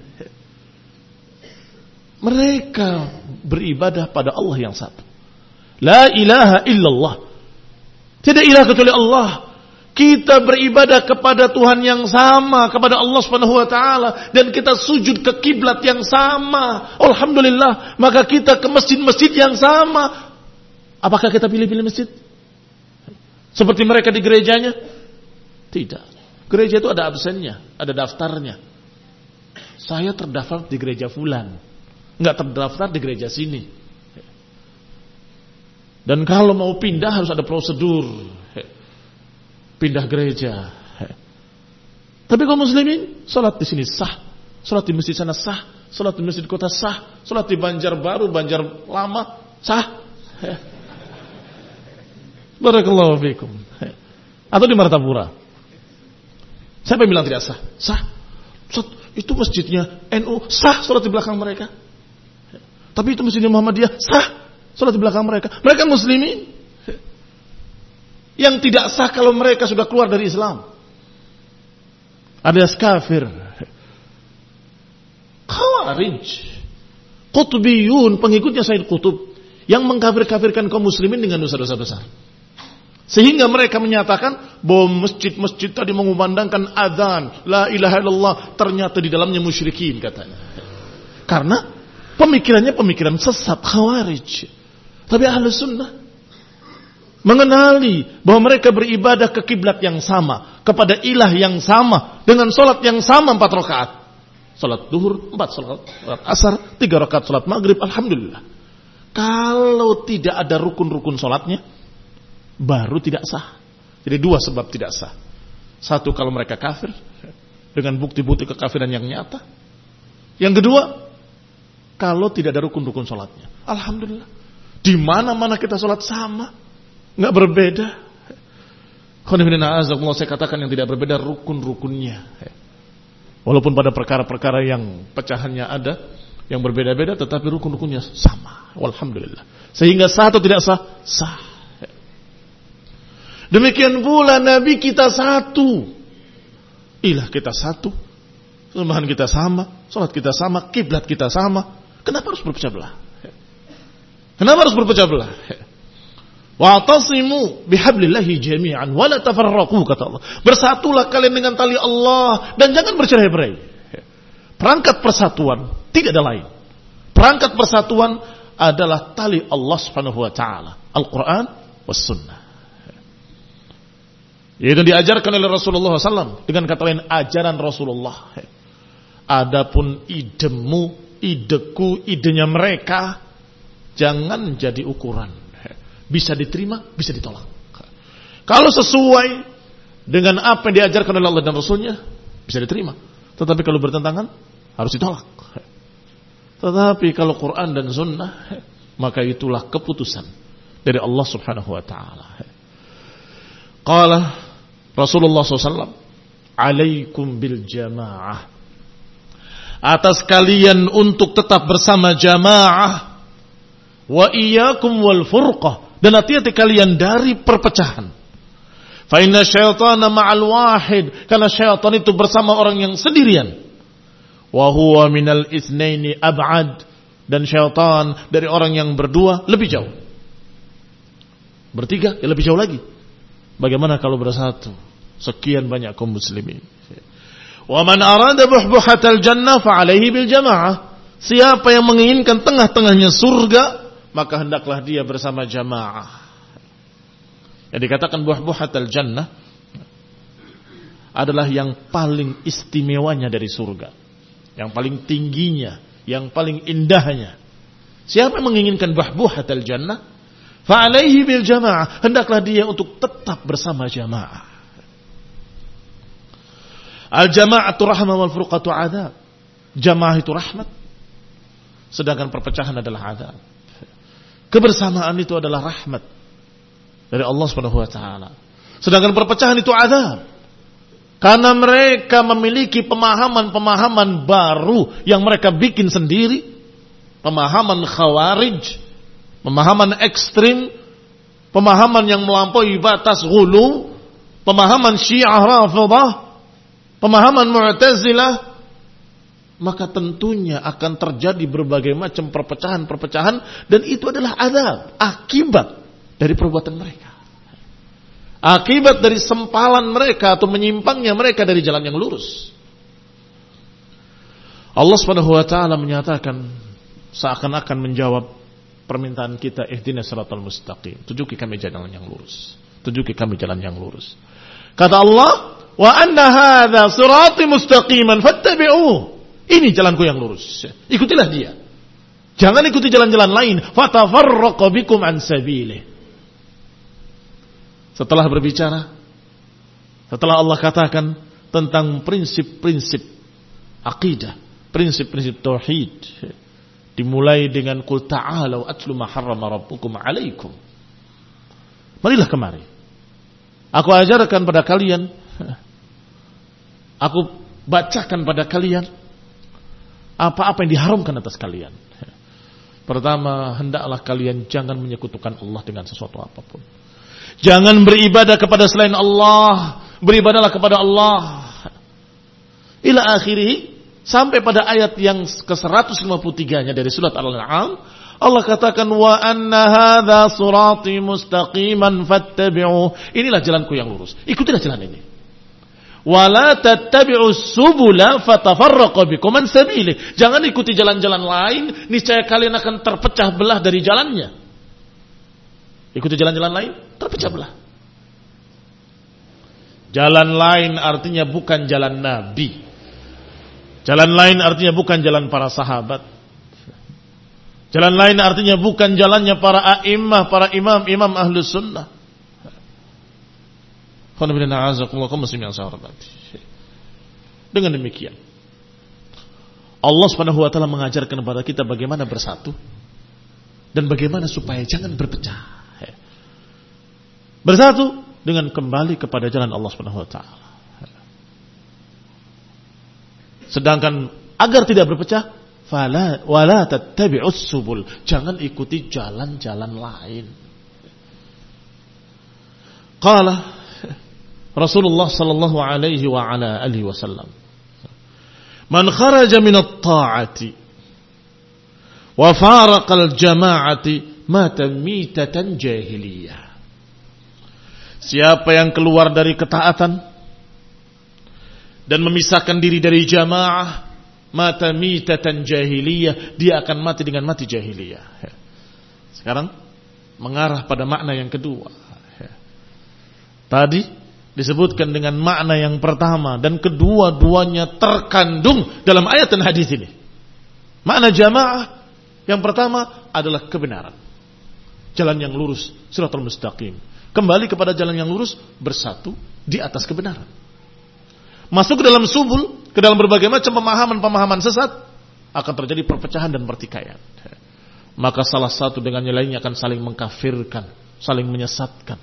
mereka beribadah pada Allah yang satu. La ilaha illallah. Tidak ilah kecuali Allah. Kita beribadah kepada Tuhan yang sama, kepada Allah Subhanahu wa taala, dan kita sujud ke kiblat yang sama. Alhamdulillah, maka kita ke masjid-masjid yang sama. Apakah kita pilih-pilih masjid? Seperti mereka di gerejanya? Tidak. Gereja itu ada absennya, ada daftarnya. Saya terdaftar di gereja fulan, enggak terdaftar di gereja sini. Dan kalau mau pindah harus ada prosedur. Pindah gereja. Tapi kaum muslimin, salat di sini sah, salat di masjid sana sah, salat di masjid kota sah, salat di Banjarbaru, Banjar Lama sah. Barakallahu fikum. Atau di Martapura. Siapa yang bilang tidak sah? Sah. Itu masjidnya NU, sah salat di belakang mereka. Tapi itu masjidnya Muhammadiyah, sah salat di belakang mereka. Mereka muslimin. Yang tidak sah kalau mereka sudah keluar dari Islam. Ada kafir. Khawarij. Qutbiyun, pengikutnya Sayyid Qutb, yang mengkafir-kafirkan kaum muslimin dengan dosa-dosa besar. Sehingga mereka menyatakan bahwa masjid-masjid tadi mengumandangkan azan, la ilaha illallah, ternyata di dalamnya musyrikin katanya. Karena pemikirannya pemikiran sesat Khawarij. Tapi Ahlus Sunnah mengenali bahwa mereka beribadah ke kiblat yang sama, kepada ilah yang sama, dengan salat yang sama 4 rakaat. Salat duhur 4, salat asar 3 rakaat, salat maghrib, alhamdulillah. Kalau tidak ada rukun-rukun salatnya, baru tidak sah. Jadi 2 sebab tidak sah. 1, kalau mereka kafir dengan bukti-bukti kekafiran yang nyata. Yang kedua, kalau tidak ada rukun-rukun salatnya. Alhamdulillah. Di mana-mana kita salat sama, enggak berbeda. Saya katakan yang tidak berbeda rukun-rukunnya. Walaupun pada perkara-perkara yang pecahannya ada, yang berbeda-beda, tetapi rukun-rukunnya sama. Alhamdulillah. Sehingga sah atau tidak sah? Sah. Demikian pula Nabi kita satu, ilah kita satu, sembahan kita sama, salat kita sama, kiblat kita sama. Kenapa harus berpecah belah? Kenapa harus berpecah belah? Wa'tasimu bihablillahi jami'an wa la tafarraqu, kata Allah. Bersatulah kalian dengan tali Allah dan jangan bercerai-berai. Perangkat persatuan tidak ada lain. Perangkat persatuan adalah tali Allah Subhanahu wa taala, Al-Qur'an was sunnah. Yaitu diajarkan oleh Rasulullah SAW dengan kata lain ajaran Rasulullah. Adapun idemu, ideku, idenya mereka jangan jadi ukuran. Bisa diterima, bisa ditolak. Kalau sesuai dengan apa yang diajarkan oleh Allah dan Rasulnya, bisa diterima. Tetapi kalau bertentangan, harus ditolak. Tetapi kalau Quran dan Sunnah, maka itulah keputusan dari Allah Subhanahu wa ta'ala. Qala Rasulullah SAW, alaikum bil jamaah. Atas kalian untuk tetap bersama jamaah. Wa iyyakum wal furqah, dan hati-hati kalian dari perpecahan. Fa inna syaitana ma'al wahid, karena syaitan itu bersama orang yang sendirian. Wa huwa minal itsnaini ab'ad, dan syaitan dari orang yang berdua lebih jauh. Bertiga ya lebih jauh lagi. Bagaimana kalau bersatu? Sekian banyak kaum muslimin. Wa man arada buhbuhatal jannah fa alaihi bil jamaah. Siapa yang menginginkan tengah-tengahnya surga, maka hendaklah dia bersama jamaah. Yang dikatakan buhbuhatal jannah adalah yang paling istimewanya dari surga, yang paling tingginya, yang paling indahnya. Siapa yang menginginkan buhbuhatal jannah, fa alaihi bil jamaah, hendaklah dia untuk tetap bersama jamaah. Al jama'atu rahmah wal furqatu adzab. Jamaah itu rahmat, sedangkan perpecahan adalah adzab. Kebersamaan itu adalah rahmat dari Allah Subhanahu wa taala. Sedangkan perpecahan itu adzab. Karena mereka memiliki pemahaman-pemahaman baru yang mereka bikin sendiri, pemahaman khawarij, pemahaman ekstrim, pemahaman yang melampaui batas ghulu, pemahaman Syiah Rafidhah, pemahaman Mu'tazilah, maka tentunya akan terjadi berbagai macam perpecahan-perpecahan, dan itu adalah adzab, akibat dari perbuatan mereka, akibat dari sempalan mereka atau menyimpangnya mereka dari jalan yang lurus. Allah Subhanahu wa taala menyatakan seakan-akan menjawab permintaan kita, ihdinas siratal mustaqim, tunjuki kami jalan yang lurus, tunjuki kami jalan yang lurus. Kata Allah, wa anna hadza sirati mustaqiman fattabi'uh. Ini jalanku yang lurus, ikutilah dia. Jangan ikuti jalan-jalan lain, fatafarraqu bikum an sabilih. Setelah berbicara, setelah Allah katakan tentang prinsip-prinsip akidah, prinsip-prinsip tauhid, dimulai dengan qul ta'alu atlu ma harrama rabbukum 'alaikum. Marilah kemari, aku ajarkan pada kalian, aku bacakan pada kalian apa-apa yang diharamkan atas kalian. Pertama, hendaklah kalian jangan menyekutukan Allah dengan sesuatu apapun. Jangan beribadah kepada selain Allah, beribadahlah kepada Allah. Ila akhirih, sampai pada ayat yang ke-153-nya dari surat Al-An'am, Allah katakan wa anna hadza sirati mustaqiman fattabi'uh. Inilah jalanku yang lurus, ikutilah jalan ini. Wa la tattabi'us subula fatafarraqu bikum an sabilih. Jangan ikuti jalan-jalan lain, niscaya kalian akan terpecah belah dari jalannya. Ikuti jalan-jalan lain, terpecah belah. Jalan lain artinya bukan jalan Nabi. Jalan lain artinya bukan jalan para sahabat. Jalan lain artinya bukan jalannya para a'immah, para imam-imam ahlus sunnah. Dengan demikian, Allah Subhanahu wa taala mengajarkan kepada kita bagaimana bersatu dan bagaimana supaya jangan berpecah. Bersatu dengan kembali kepada jalan Allah Subhanahu wa taala. Sedangkan agar tidak berpecah, wala tattabi'us subul, jangan ikuti jalan-jalan lain. Qala Rasulullah sallallahu alaihi wa ala alihi wasallam, man kharaja min at-ta'ati wa faraqa al-jama'ati mata mitatan jahiliyah. Siapa yang keluar dari ketaatan dan memisahkan diri dari jamaah, mata mitatan jahiliyah, dia akan mati dengan mati jahiliyah. Sekarang mengarah pada makna yang kedua. Tadi disebutkan dengan makna yang pertama, dan kedua-duanya terkandung dalam ayat dan hadis ini. Makna jamaah yang pertama adalah kebenaran, jalan yang lurus, siratal mustaqim. Kembali kepada jalan yang lurus, bersatu di atas kebenaran. Masuk ke dalam subul, ke dalam berbagai macam pemahaman-pemahaman sesat, akan terjadi perpecahan dan pertikaian. Maka salah satu dengan yang lainnya akan saling mengkafirkan, saling menyesatkan.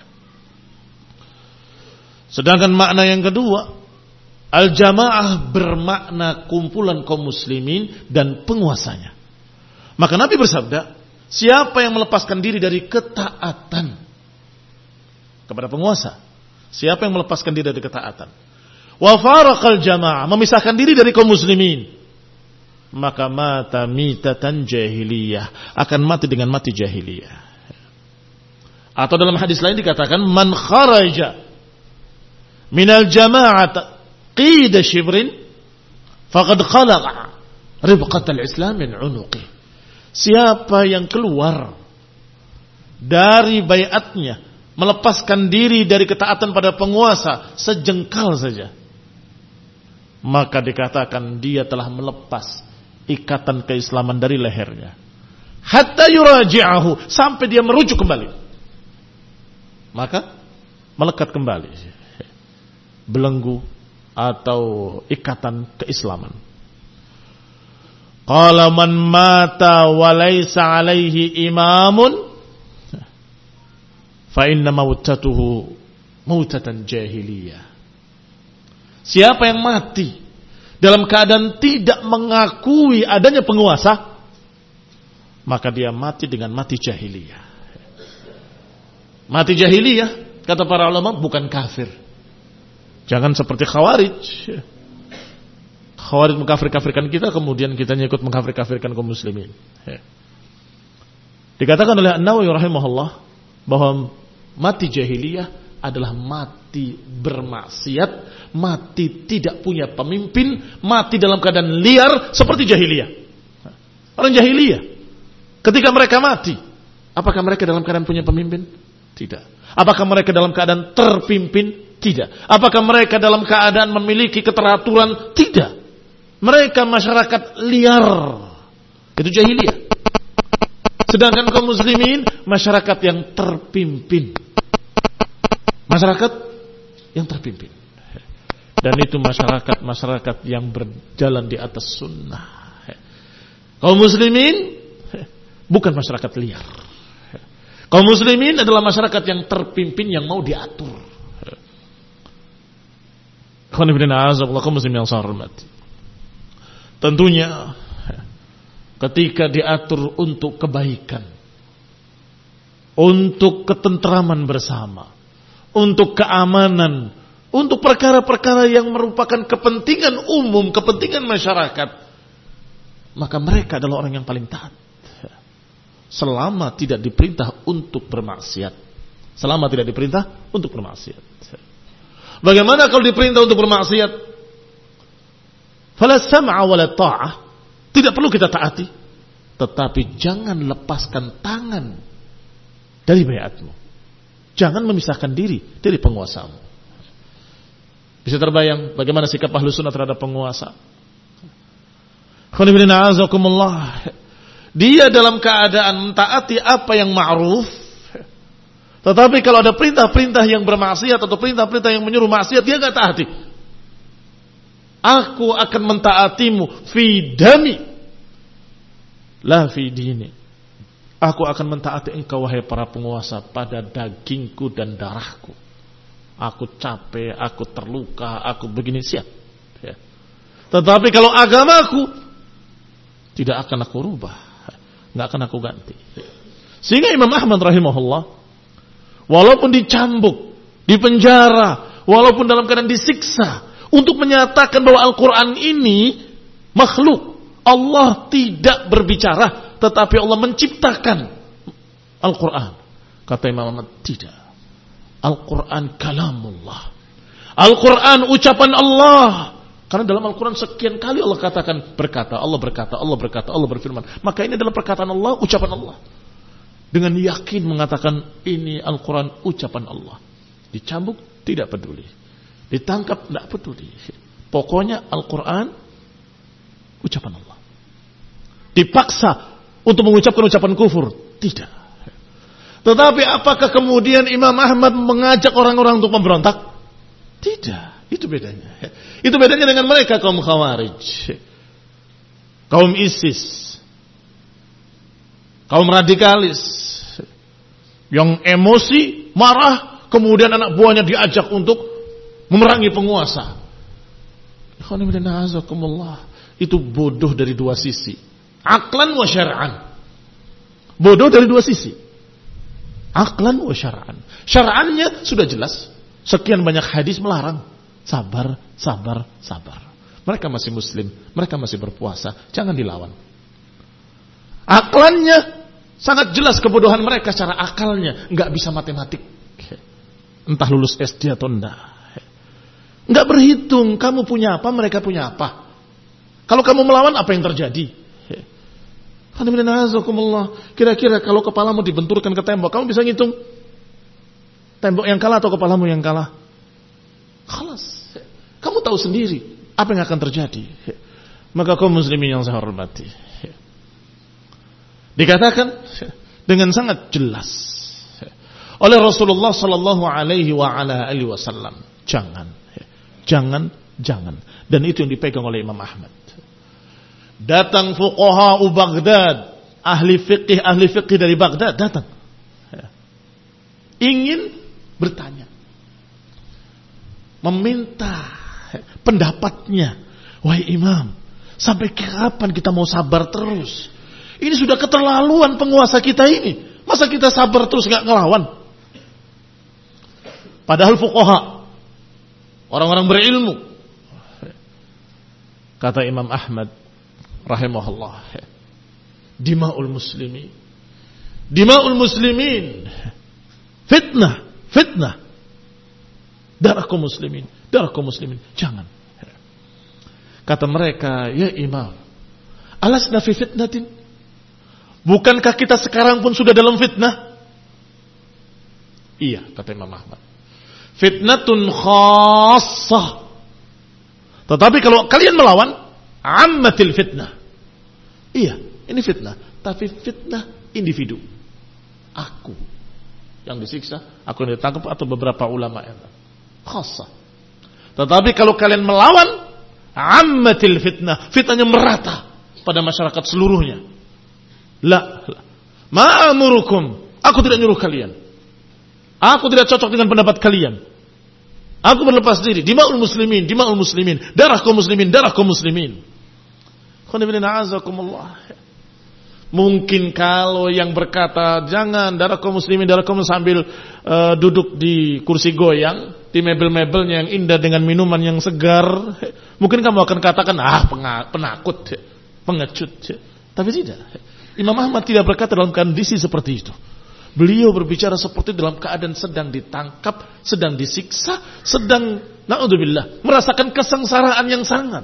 Sedangkan makna yang kedua, al-jamaah bermakna kumpulan kaum muslimin dan penguasanya. Maka Nabi bersabda, Siapa yang melepaskan diri dari ketaatan kepada penguasa? Siapa yang melepaskan diri dari ketaatan? Wa faraqal jamaah, memisahkan diri dari kaum muslimin, maka mata mitatan jahiliyah, akan mati dengan mati jahiliyah. Atau dalam hadis lain dikatakan, man kharaja minal jama'at qida shibrin faqad khalaqa ribqatal islam min unuqi. Siapa yang keluar dari baiatnya, melepaskan diri dari ketaatan pada penguasa sejengkal saja, maka dikatakan dia telah melepas ikatan keislaman dari lehernya. Hatta yuraji'ahu, sampai dia merujuk kembali, maka melekat kembali belenggu atau ikatan keislaman. Qala man mata wa laysa alaihi imamun fa inna mautatuhu mautatan jahiliyah. Siapa yang mati dalam keadaan tidak mengakui adanya penguasa, maka dia mati dengan mati jahiliyah. Mati jahiliyah, kata para ulama, bukan kafir. Jangan seperti Khawarij. Khawarij mengkafir-kafirkan kita, kemudian kita ikut mengkafir-kafirkan kaum muslimin. Dikatakan oleh An-Nawawi rahimahullah bahwa mati jahiliyah adalah mati bermaksiat, mati tidak punya pemimpin, mati dalam keadaan liar seperti jahiliyah. Orang jahiliyah ketika mereka mati, apakah mereka dalam keadaan punya pemimpin? Tidak. Apakah mereka dalam keadaan terpimpin? Tidak. Apakah mereka dalam keadaan memiliki keteraturan? Tidak. Mereka masyarakat liar. Itu jahiliyah. Sedangkan kaum muslimin masyarakat yang terpimpin. Masyarakat yang terpimpin. Dan itu masyarakat yang berjalan di atas sunnah. Kaum muslimin bukan masyarakat liar. Kaum muslimin adalah masyarakat yang terpimpin, yang mau diatur. Kaum muslimin yang saya hormati. Tentunya ketika diatur untuk kebaikan, untuk ketentraman bersama, untuk keamanan, untuk perkara-perkara yang merupakan kepentingan umum, kepentingan masyarakat, maka mereka adalah orang yang paling taat. Selama tidak diperintah untuk bermaksiat. Selama tidak diperintah untuk bermaksiat. Bagaimana kalau diperintah untuk bermaksiat? Fala sam'a wala ta'ah. Tidak perlu kita taati. Tetapi jangan lepaskan tangan dari baiatmu. Jangan memisahkan diri dari penguasamu. Bisa terbayang bagaimana sikap Ahlus Sunnah terhadap penguasa. Dia dalam keadaan mentaati apa yang ma'ruf. Tetapi kalau ada perintah-perintah yang bermaksiat atau perintah-perintah yang menyuruh maksiat, dia enggak taati. Aku akan mentaatimu fi dami la fi dini. Aku akan mentaati engkau wahai para penguasa pada dagingku dan darahku. Aku capek, aku terluka, aku begini, siap. Ya. Tetapi kalau agamaku tidak akan aku rubah, nggak akan aku ganti. Sehingga Imam Ahmad rahimahullah, walaupun dicambuk, dipenjara, walaupun dalam keadaan disiksa, untuk menyatakan bahwa Al-Quran ini makhluk, Allah tidak berbicara, tetapi Allah menciptakan Al-Quran. Kata Imam Ahmad, tidak. Al-Quran kalamullah. Al-Quran ucapan Allah. Karena dalam Al-Quran sekian kali Allah katakan berkata, Allah berkata, Allah berkata, Allah berfirman. Maka ini adalah perkataan Allah, ucapan Allah. Dengan yakin mengatakan ini Al-Quran ucapan Allah. Dicambuk tidak peduli, ditangkap tidak peduli. Pokoknya Al-Quran ucapan Allah. Dipaksa untuk mengucapkan ucapan kufur, tidak. Tetapi apakah kemudian Imam Ahmad mengajak orang-orang untuk memberontak? Tidak. Itu bedanya. Itu bedanya dengan mereka kaum Khawarij, kaum ISIS, kaum radikalis yang emosi, marah, kemudian anak buahnya diajak untuk memerangi penguasa. Itu bodoh dari dua sisi, aqlan wa syar'an. Bodoh dari dua sisi. Aqlan wa syar'an. Syar'annya sudah jelas. Sekian banyak hadis melarang. Sabar, sabar, sabar. Mereka masih muslim, mereka masih berpuasa. Jangan dilawan. Aqlannya sangat jelas kebodohan mereka secara akalnya. Nggak bisa matematik. Entah lulus SD atau enggak. Nggak berhitung. Kamu punya apa, mereka punya apa. Kalau kamu melawan, apa yang terjadi? Kira-kira kalau kepalamu dibenturkan ke tembok, kamu bisa ngitung tembok yang kalah atau kepalamu yang kalah? Khalas. Kamu tahu sendiri apa yang akan terjadi. Maka kaum muslimin yang saya hormati, dikatakan dengan sangat jelas oleh Rasulullah sallallahu alaihi wasallam, jangan. Dan itu yang dipegang oleh Imam Ahmad. Datang fuqaha Baghdad, ahli fiqih dari Baghdad datang. Ingin bertanya, meminta pendapatnya. Wahai Imam, sampai kapan kita mau sabar terus? Ini sudah keterlaluan penguasa kita ini. Masa kita sabar terus gak ngelawan? Padahal fuqaha, orang-orang berilmu. Kata Imam Ahmad rahimahullah, dima'ul muslimin fitnah darah kaum muslimin. Jangan. Kata mereka, ya Imam, alasna fi fitnatin? Bukankah kita sekarang pun sudah dalam fitnah? Iya, kata Imam Ahmad. Fitnatun khassah. Tetapi kalau kalian melawan, ammatil fitnah. Iya, ini fitnah. Tapi fitnah individu. Aku yang disiksa, aku yang ditangkap, atau beberapa ulama yang khassah. Tetapi kalau kalian melawan, ammatil fitnah. Fitnahnya merata pada masyarakat seluruhnya. La ma'amurukum. Aku tidak nyuruh kalian. Aku tidak cocok dengan pendapat kalian. Aku berlepas diri. Dima'ul muslimin. Darah kaum muslimin. Mungkin kalau yang berkata jangan darah kaum muslimin sambil duduk di kursi goyang, di mebel-mebelnya yang indah dengan minuman yang segar, mungkin kamu akan katakan penakut, pengecut. Tapi tidak. Imam Ahmad tidak berkata dalam kondisi seperti itu. Beliau berbicara seperti dalam keadaan sedang ditangkap, sedang disiksa, sedang na'udzubillah merasakan kesengsaraan yang sangat.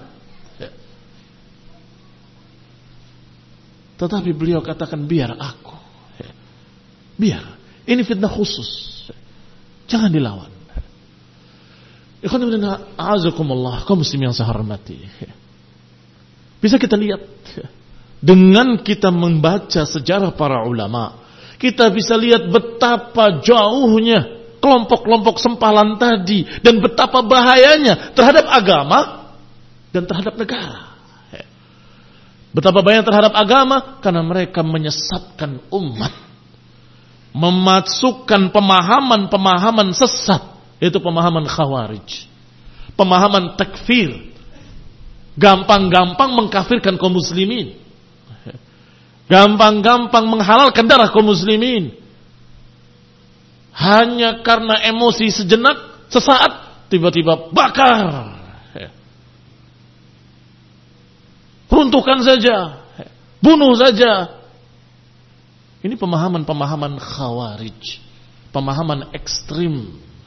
Tetapi beliau katakan, biar aku. Biar. Ini fitnah khusus. Jangan dilawan. A'azakumullah, kaum muslimin yang saya hormati. Bisa kita lihat. Dengan kita membaca sejarah para ulama, kita bisa lihat betapa jauhnya kelompok-kelompok sempalan tadi. Dan betapa bahayanya terhadap agama dan terhadap negara. Betapa bahaya terhadap agama karena mereka menyesatkan umat, memasukkan pemahaman-pemahaman sesat, yaitu pemahaman khawarij, pemahaman takfir, gampang-gampang mengkafirkan kaum muslimin, gampang-gampang menghalalkan darah kaum muslimin, hanya karena emosi sejenak, sesaat, tiba-tiba bakar. Runtuhkan saja, bunuh saja. Ini pemahaman-pemahaman khawarij, pemahaman ekstrim.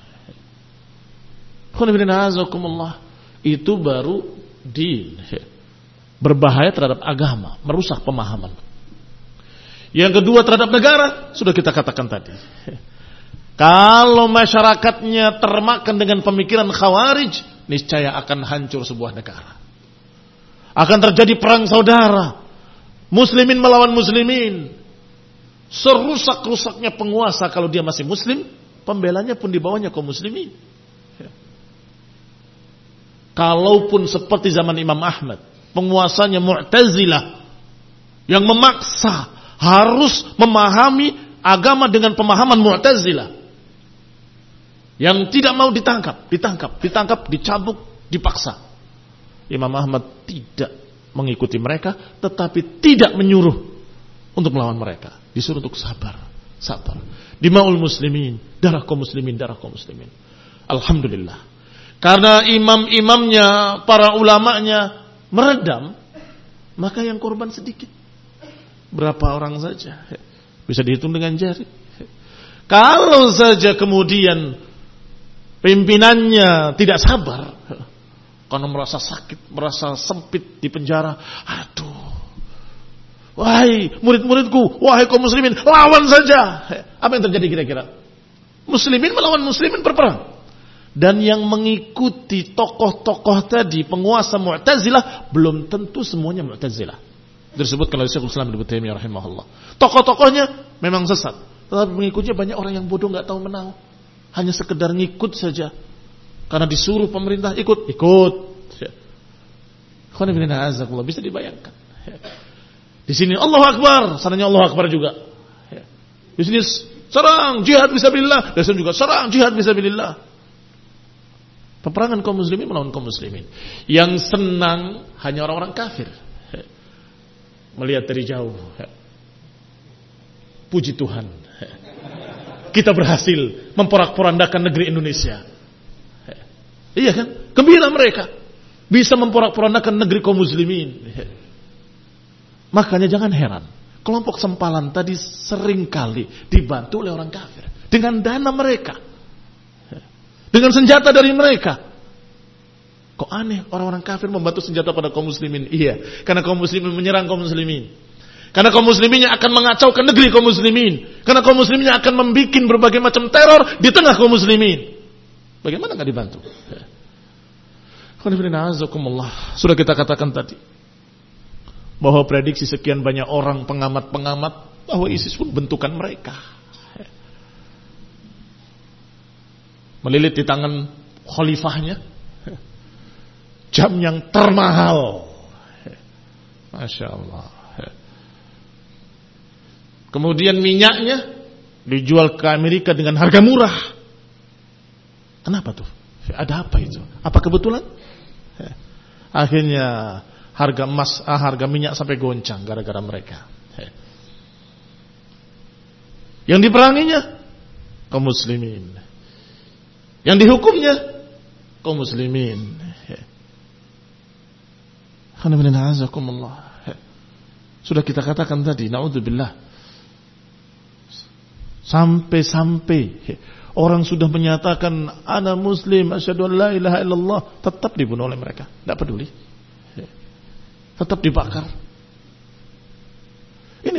Itu baru din, berbahaya terhadap agama, merusak pemahaman. Yang kedua terhadap negara, sudah kita katakan tadi. Kalau masyarakatnya termakan dengan pemikiran khawarij, niscaya akan hancur sebuah negara. Akan terjadi perang saudara, muslimin melawan muslimin. Serusak-rusaknya penguasa kalau dia masih muslim, pembelanya pun di bawahnya kaum muslimin. Kalaupun seperti zaman Imam Ahmad, penguasanya Mu'tazilah yang memaksa harus memahami agama dengan pemahaman Mu'tazilah, yang tidak mau ditangkap, dicambuk, dipaksa. Imam Ahmad tidak mengikuti mereka, tetapi tidak menyuruh untuk melawan mereka. Disuruh untuk sabar. Dimaul muslimin, darah kaum muslimin. Alhamdulillah. Karena imam-imamnya, para ulamanya meredam, maka yang korban sedikit. Berapa orang saja? Bisa dihitung dengan jari. Kalau saja kemudian pimpinannya tidak sabar, karena merasa sakit, merasa sempit di penjara, aduh, wahai murid-muridku, wahai kaum muslimin, lawan saja. Apa yang terjadi kira-kira? Muslimin melawan muslimin berperang. Dan yang mengikuti tokoh-tokoh tadi, penguasa Mu'tazilah, belum tentu semuanya Mu'tazilah. Disebutkan oleh Syekhul Islam Ibnu Taimiyah rahimahullah. Tokoh-tokohnya memang sesat, tetapi pengikutnya banyak orang yang bodoh, nggak tahu menahu, hanya sekedar ngikut saja karena disuruh pemerintah ikut. Bisa dibayangkan. Di sini Allahu Akbar, sananya Allahu Akbar juga. Di sini serang jihad fisabilillah, di sini juga serang jihad fisabilillah. Peperangan kaum muslimin melawan kaum muslimin. Yang senang hanya orang-orang kafir. Melihat dari jauh, puji Tuhan, kita berhasil memporak-porandakan negeri Indonesia. Iya kan? Gembira mereka bisa memporak-porandakan negeri kaum muslimin. Makanya jangan heran, kelompok sempalan tadi seringkali dibantu oleh orang kafir dengan dana mereka, dengan senjata dari mereka. Kok aneh orang-orang kafir membantu senjata pada kaum muslimin? Iya, karena kaum muslimin menyerang kaum muslimin. Karena kaum musliminnya akan mengacaukan negeri kaum muslimin. Karena kaum musliminnya akan membuat berbagai macam teror di tengah kaum muslimin. Bagaimana enggak dibantu? Sudah kita katakan tadi bahwa prediksi sekian banyak orang pengamat-pengamat bahwa ISIS pun bentukan mereka. Melilit di tangan khalifahnya. Jam yang termahal. Masya Allah. Kemudian minyaknya dijual ke Amerika dengan harga murah. Kenapa tuh? Ada apa itu? Apa kebetulan? Akhirnya harga minyak sampai goncang gara-gara mereka. Yang diperanginya kaum muslimin. Yang dihukumnya kaum muslimin. Sudah kita katakan tadi, naudzubillah, sampai orang sudah menyatakan ana muslim, asyhadu an la ilaha illallah, tetap dibunuh oleh mereka, tidak peduli, tetap dibakar. Ini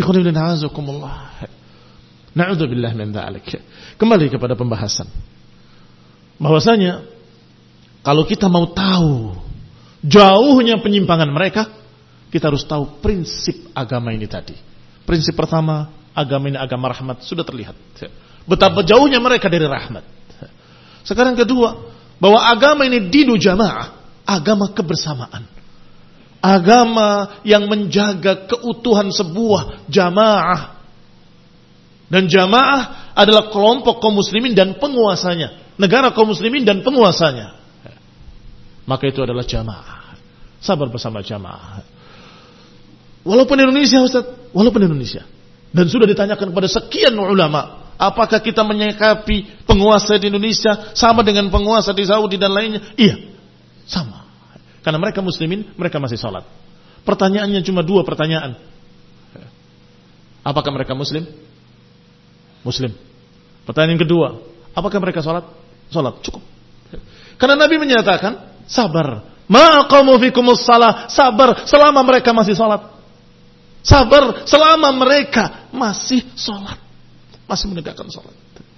naudzubillah min dzalik. Kembali kepada pembahasan bahwasanya kalau kita mau tahu jauhnya penyimpangan mereka, kita harus tahu prinsip agama ini tadi. Prinsip pertama, agama ini agama rahmat, sudah terlihat betapa jauhnya mereka dari rahmat. Sekarang kedua, bahwa agama ini dinu jamaah, agama kebersamaan, agama yang menjaga keutuhan sebuah jamaah. Dan jamaah adalah kelompok kaum muslimin dan penguasanya, negara kaum muslimin dan penguasanya. Maka itu adalah jamaah. Sabar bersama jamaah. Walaupun Indonesia, Ustaz, walaupun Indonesia. Dan sudah ditanyakan kepada sekian ulama, apakah kita menyikapi penguasa di Indonesia sama dengan penguasa di Saudi dan lainnya? Iya, sama. Karena mereka muslimin, mereka masih sholat. Pertanyaannya cuma 2 pertanyaan. Apakah mereka muslim? Muslim. Pertanyaan kedua, apakah mereka sholat? Sholat, cukup. Karena Nabi menyatakan, sabar, maqamu fikumus shalah, sabar selama mereka masih salat. Sabar selama mereka masih salat, masih menegakkan salat.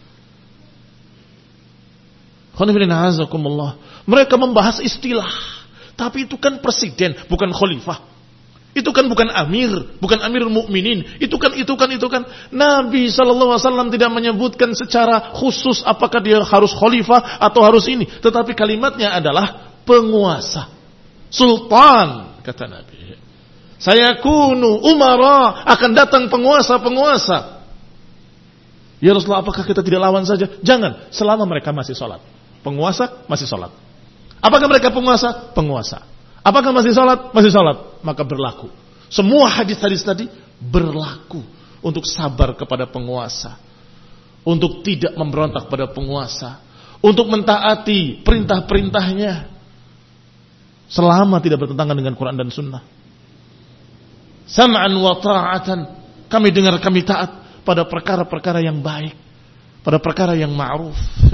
Mereka membahas istilah, tapi itu kan presiden, bukan khalifah. Itu kan bukan amir, bukan amirul mukminin. Itu kan. Nabi SAW tidak menyebutkan secara khusus apakah dia harus khalifah atau harus ini. Tetapi kalimatnya adalah penguasa, sultan, kata Nabi. Sayakunu umara, akan datang penguasa. Ya Rasulullah, apakah kita tidak lawan saja? Jangan, selama mereka masih sholat. Penguasa masih sholat. Apakah mereka penguasa? Penguasa. Apakah masih sholat? Masih sholat. Maka berlaku semua hadis-hadis tadi berlaku untuk sabar kepada penguasa, untuk tidak memberontak pada penguasa, untuk mentaati perintah-perintahnya selama tidak bertentangan dengan Quran dan Sunnah. Sam'an wa ta'atan, kami dengar, kami taat pada perkara-perkara yang baik, pada perkara yang ma'ruf.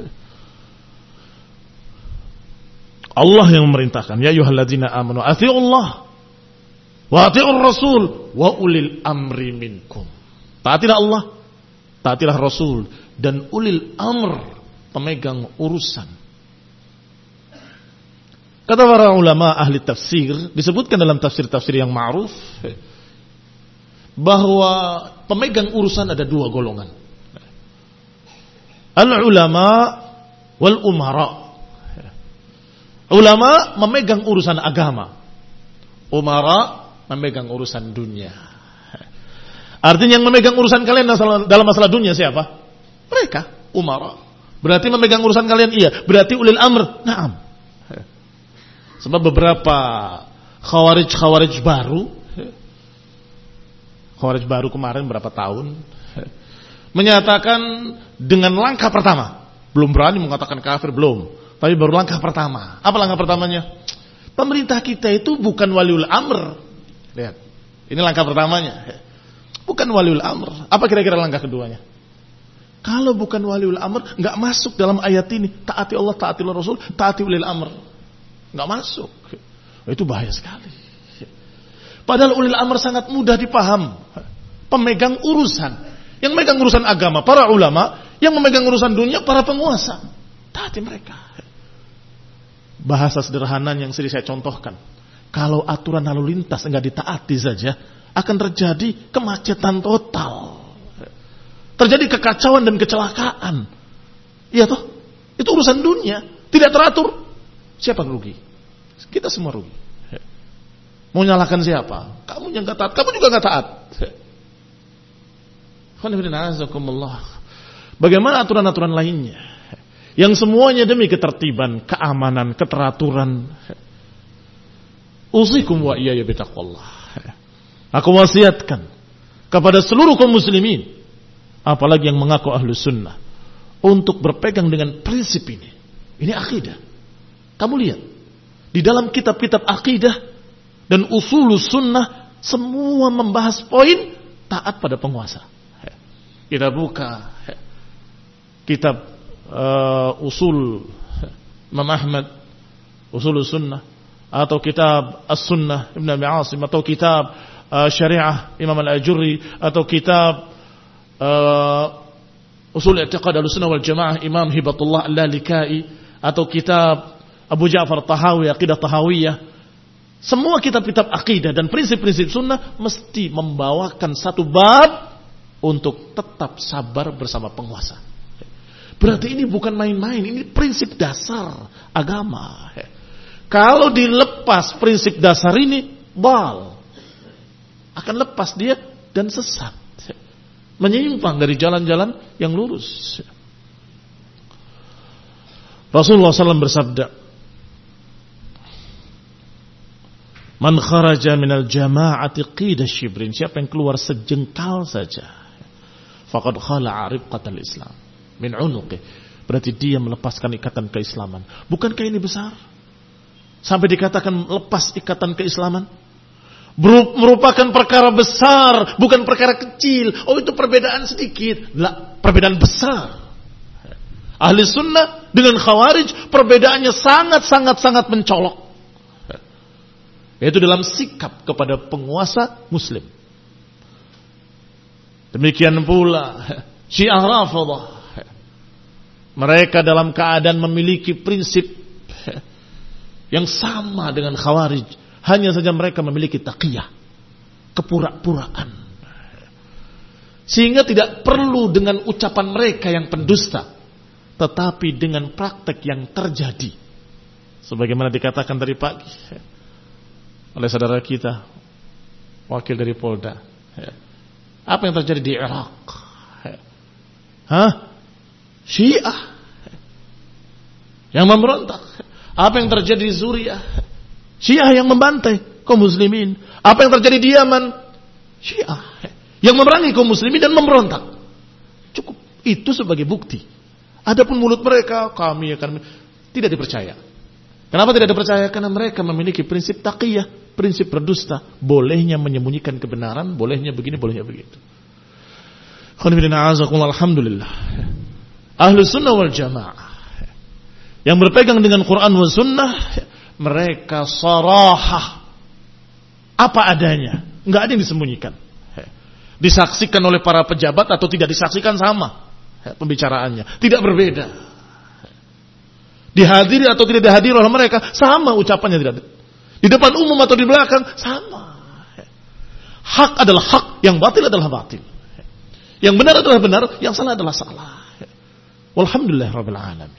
Allah yang memerintahkan, ya ayyuhalladzina amanu athi'ullah wa athi'ur rasul wa ulil amri minkum. Taatilah Allah, taatilah Rasul, dan ulil amr, pemegang urusan. Kata para ulama ahli tafsir, disebutkan dalam tafsir-tafsir yang ma'ruf, bahwa pemegang urusan ada dua golongan. Al-ulama wal umara. Ulama memegang urusan agama, umara memegang urusan dunia. Artinya yang memegang urusan kalian dalam masalah dunia siapa? Mereka, umara. Berarti memegang urusan kalian, iya. Berarti ulil amr, na'am. Sebab beberapa khawarij baru, khawarij baru kemarin berapa tahun, menyatakan dengan langkah pertama, belum berani mengatakan kafir, belum. Tapi baru langkah pertama. Apa langkah pertamanya? Pemerintah kita itu bukan waliul amr. Lihat, ini langkah pertamanya. Bukan waliul amr. Apa kira-kira langkah keduanya? Kalau bukan waliul amr, nggak masuk dalam ayat ini. Taati Allah, taati Rasul, taati ulil amr. Nggak masuk. Itu bahaya sekali. Padahal ulil amr sangat mudah dipaham. Pemegang urusan. Yang memegang urusan agama, para ulama. Yang memegang urusan dunia, para penguasa. Taati mereka. Bahasa sederhana yang sering saya contohkan. Kalau aturan lalu lintas enggak ditaati saja, akan terjadi kemacetan total. Terjadi kekacauan dan kecelakaan. Iya toh? Itu urusan dunia. Tidak teratur. Siapa yang rugi? Kita semua rugi. Mau nyalahkan siapa? Kamu yang enggak taat. Kamu juga enggak taat. Bagaimana aturan-aturan lainnya? Yang semuanya demi ketertiban, keamanan, keteraturan. Usikum wa iyaya bitaqwallah. Aku wasiatkan kepada seluruh kaum muslimin, apalagi yang mengaku ahlus sunnah, untuk berpegang dengan prinsip ini. Ini akidah. Kamu lihat, di dalam kitab-kitab akidah dan usulus sunnah, semua membahas poin taat pada penguasa. Kita buka kitab usul Imam Ahmad, usul sunnah, atau kitab as-sunnah Ibn Abi Asim, atau kitab syariah Imam al-Ajurri, atau kitab usul i'tiqad al-sunnah wal jamaah Imam Hibatullah al-Lalikai, atau kitab Abu Ja'far Tahawi, Aqidah Tahawiyah. Semua kitab-kitab akidah dan prinsip-prinsip sunnah mesti membawakan satu bab untuk tetap sabar bersama penguasa. Berarti ini bukan main-main, ini prinsip dasar agama. Kalau dilepas prinsip dasar ini, akan lepas dia dan sesat, menyimpang dari jalan-jalan yang lurus. Rasulullah SAW bersabda, "Man kharaja minal jama'ati qida shibrin," siapa yang keluar sejengkal saja, faqad khala'a ribqatal Islam min unuqi, berarti dia melepaskan ikatan keislaman. Bukankah ini besar? Sampai dikatakan lepas ikatan keislaman. Merupakan perkara besar, bukan perkara kecil. Oh, itu perbedaan sedikit. Lah, perbedaan besar. Ahli sunnah dengan khawarij perbedaannya sangat mencolok. Yaitu dalam sikap kepada penguasa muslim. Demikian pula Syiah Rafidhah. Mereka dalam keadaan memiliki prinsip yang sama dengan khawarij. Hanya saja mereka memiliki taqiyah, kepura-puraan. Sehingga tidak perlu dengan ucapan mereka yang pendusta, tetapi dengan praktek yang terjadi. Sebagaimana dikatakan tadi pagi oleh saudara kita, wakil dari Polda. Apa yang terjadi di Irak? Syiah yang memberontak. Apa yang terjadi di Suriah? Syiah yang membantai kaum muslimin. Apa yang terjadi di Yaman? Syiah yang memerangi kaum muslimin dan memberontak. Cukup itu sebagai bukti. Adapun mulut mereka, kami akan tidak dipercaya. Kenapa tidak dipercaya? Karena mereka memiliki prinsip taqiyah, prinsip berdusta. Bolehnya menyembunyikan kebenaran, bolehnya begini, bolehnya begitu. Alhamdulillah. Ahlus sunnah wal jamaah yang berpegang dengan Quran wa sunnah, mereka sarahah, apa adanya, nggak ada yang disembunyikan. Disaksikan oleh para pejabat atau tidak disaksikan sama pembicaraannya, tidak berbeda. Dihadiri atau tidak dihadiri oleh mereka sama ucapannya, tidak di depan umum atau di belakang sama. Hak adalah hak, yang batil adalah batil, yang benar adalah benar, yang salah adalah salah. Walhamdulillah rabbil alamin.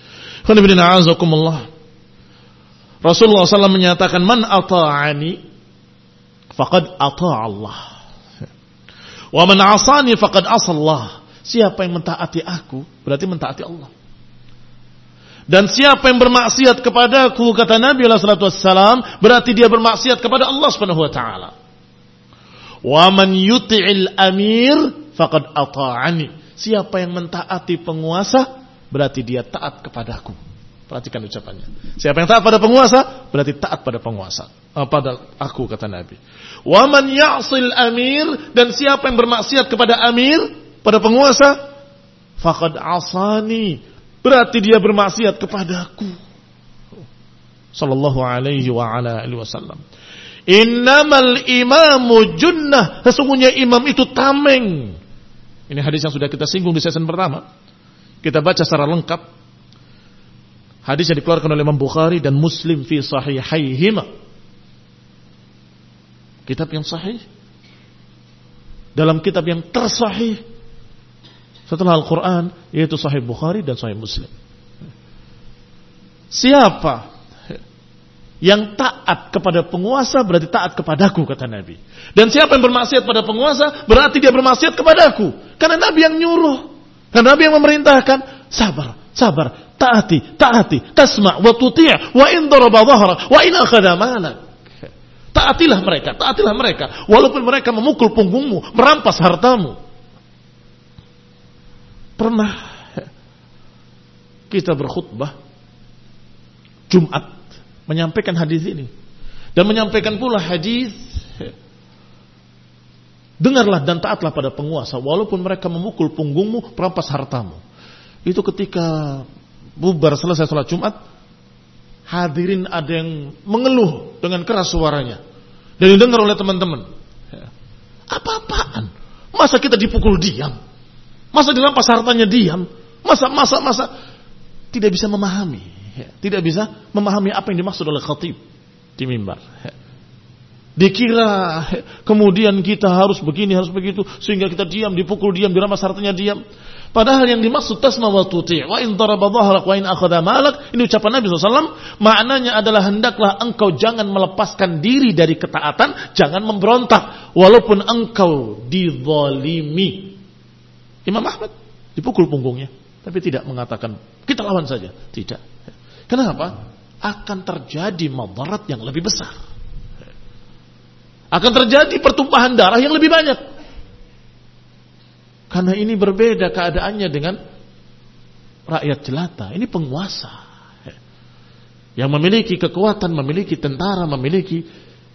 Rasulullah SAW menyatakan, man ata'ani faqad ata'a Allah, wa man asani faqad asallah. Siapa yang mentaati aku berarti mentaati Allah. Dan siapa yang bermaksiat kepadaku, kata Nabi SAW, berarti dia bermaksiat kepada Allah Subhanahu wa taala. Wa man yuti'il amir faqad ata'ani. Siapa yang mentaati penguasa berarti dia taat kepadaku. Perhatikan ucapannya. Siapa yang taat pada penguasa berarti taat pada penguasa, pada aku, kata Nabi. Wa man ya'sil amir, dan siapa yang bermaksiat kepada amir, pada penguasa, faqad asani, berarti dia bermaksiat kepadaku. Sallallahu alaihi wa ala alihi wasallam. Innamal imamu junnah, sesungguhnya imam itu tameng. Ini hadis yang sudah kita singgung di season pertama. Kita baca secara lengkap. Hadis yang dikeluarkan oleh Imam Bukhari dan Muslim fi sahihaihima. Kitab yang sahih. Dalam kitab yang tersahih setelah Al-Quran, yaitu Sahih Bukhari dan Sahih Muslim. Siapa yang taat kepada penguasa berarti taat kepadaku, kata Nabi. Dan siapa yang bermaksiat pada penguasa berarti dia bermaksiat kepadaku. Karena Nabi yang nyuruh. Karena Nabi yang memerintahkan, sabar, sabar, taati, tasma' wa tuti' wa in daraba dhahrak wa in akhadha malak. Taatilah mereka, walaupun mereka memukul punggungmu, merampas hartamu. Pernah kita berkhutbah Jumat menyampaikan hadis ini dan menyampaikan pula hadis, dengarlah dan taatlah pada penguasa walaupun mereka memukul punggungmu, merampas hartamu. Itu ketika bubar selesai salat Jumat, hadirin ada yang mengeluh dengan keras suaranya dan didengar oleh teman-teman. Apa-apaan? Masa kita dipukul diam? Masa dirampas hartanya diam? Masa tidak bisa memahami, tidak bisa memahami apa yang dimaksud oleh khatib di mimbar. Dikira kemudian kita harus begini, harus begitu, sehingga kita diam, dipukul diam, dirampas hartanya diam. Padahal yang dimaksud tasma wa tuti' wa in daraba dhahrak wa in akhadha malak, ini ucapan Nabi SAW, maknanya adalah hendaklah engkau jangan melepaskan diri dari ketaatan, jangan memberontak walaupun engkau dizalimi. Imam Ahmad dipukul punggungnya, tapi tidak mengatakan kita lawan saja, tidak. Kenapa? Akan terjadi madarat yang lebih besar. Akan terjadi pertumpahan darah yang lebih banyak. Karena ini berbeda keadaannya dengan rakyat jelata. Ini penguasa yang memiliki kekuatan, memiliki tentara, memiliki.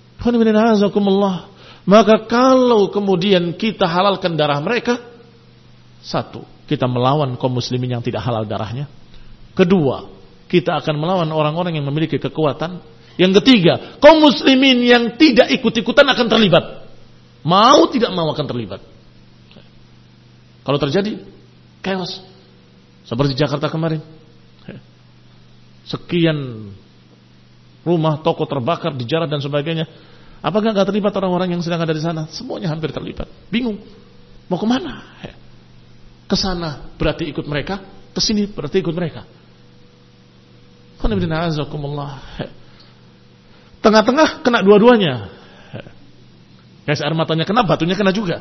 Maka kalau kemudian kita halalkan darah mereka, satu, kita melawan kaum muslimin yang tidak halal darahnya. Kedua, kita akan melawan orang-orang yang memiliki kekuatan. Yang ketiga, kaum muslimin yang tidak ikut-ikutan akan terlibat. Mau tidak mau akan terlibat. Kalau terjadi chaos seperti Jakarta kemarin, sekian rumah, toko terbakar, dijarah dan sebagainya, apakah nggak terlibat orang-orang yang sedang ada di sana? Semuanya hampir terlibat. Bingung mau kemana? Ke sana berarti ikut mereka, ke sini berarti ikut mereka. Tengah-tengah kena dua-duanya. Gas air matanya kena, batunya kena juga.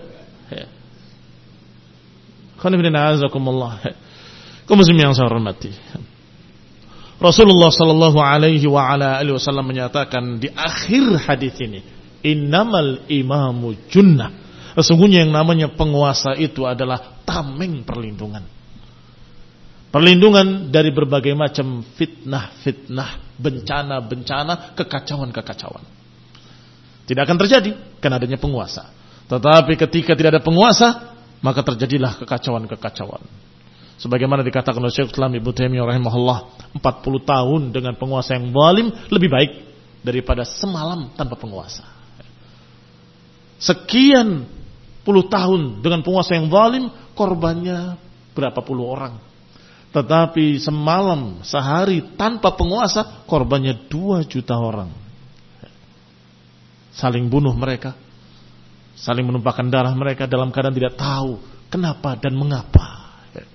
Kaum muslimin yang saya hormati, Rasulullah sallallahu alaihi wa ala alihi wasallam menyatakan di akhir hadis ini, innamal imamu junnah, Sesungguhnya yang namanya penguasa itu adalah tameng perlindungan. Perlindungan dari berbagai macam fitnah-fitnah, bencana-bencana, kekacauan-kekacauan. Tidak akan terjadi karena adanya penguasa. Tetapi ketika tidak ada penguasa, maka terjadilah kekacauan-kekacauan. Sebagaimana dikatakan oleh Syekh Islam Ibnu Taimiyah rahimahullah, 40 tahun dengan penguasa yang zalim lebih baik daripada semalam tanpa penguasa. Sekian puluh tahun dengan penguasa yang zalim, korbannya berapa puluh orang. Tetapi semalam, sehari tanpa penguasa, korbannya 2 juta orang. Saling bunuh mereka, saling menumpahkan darah mereka dalam keadaan tidak tahu kenapa dan mengapa.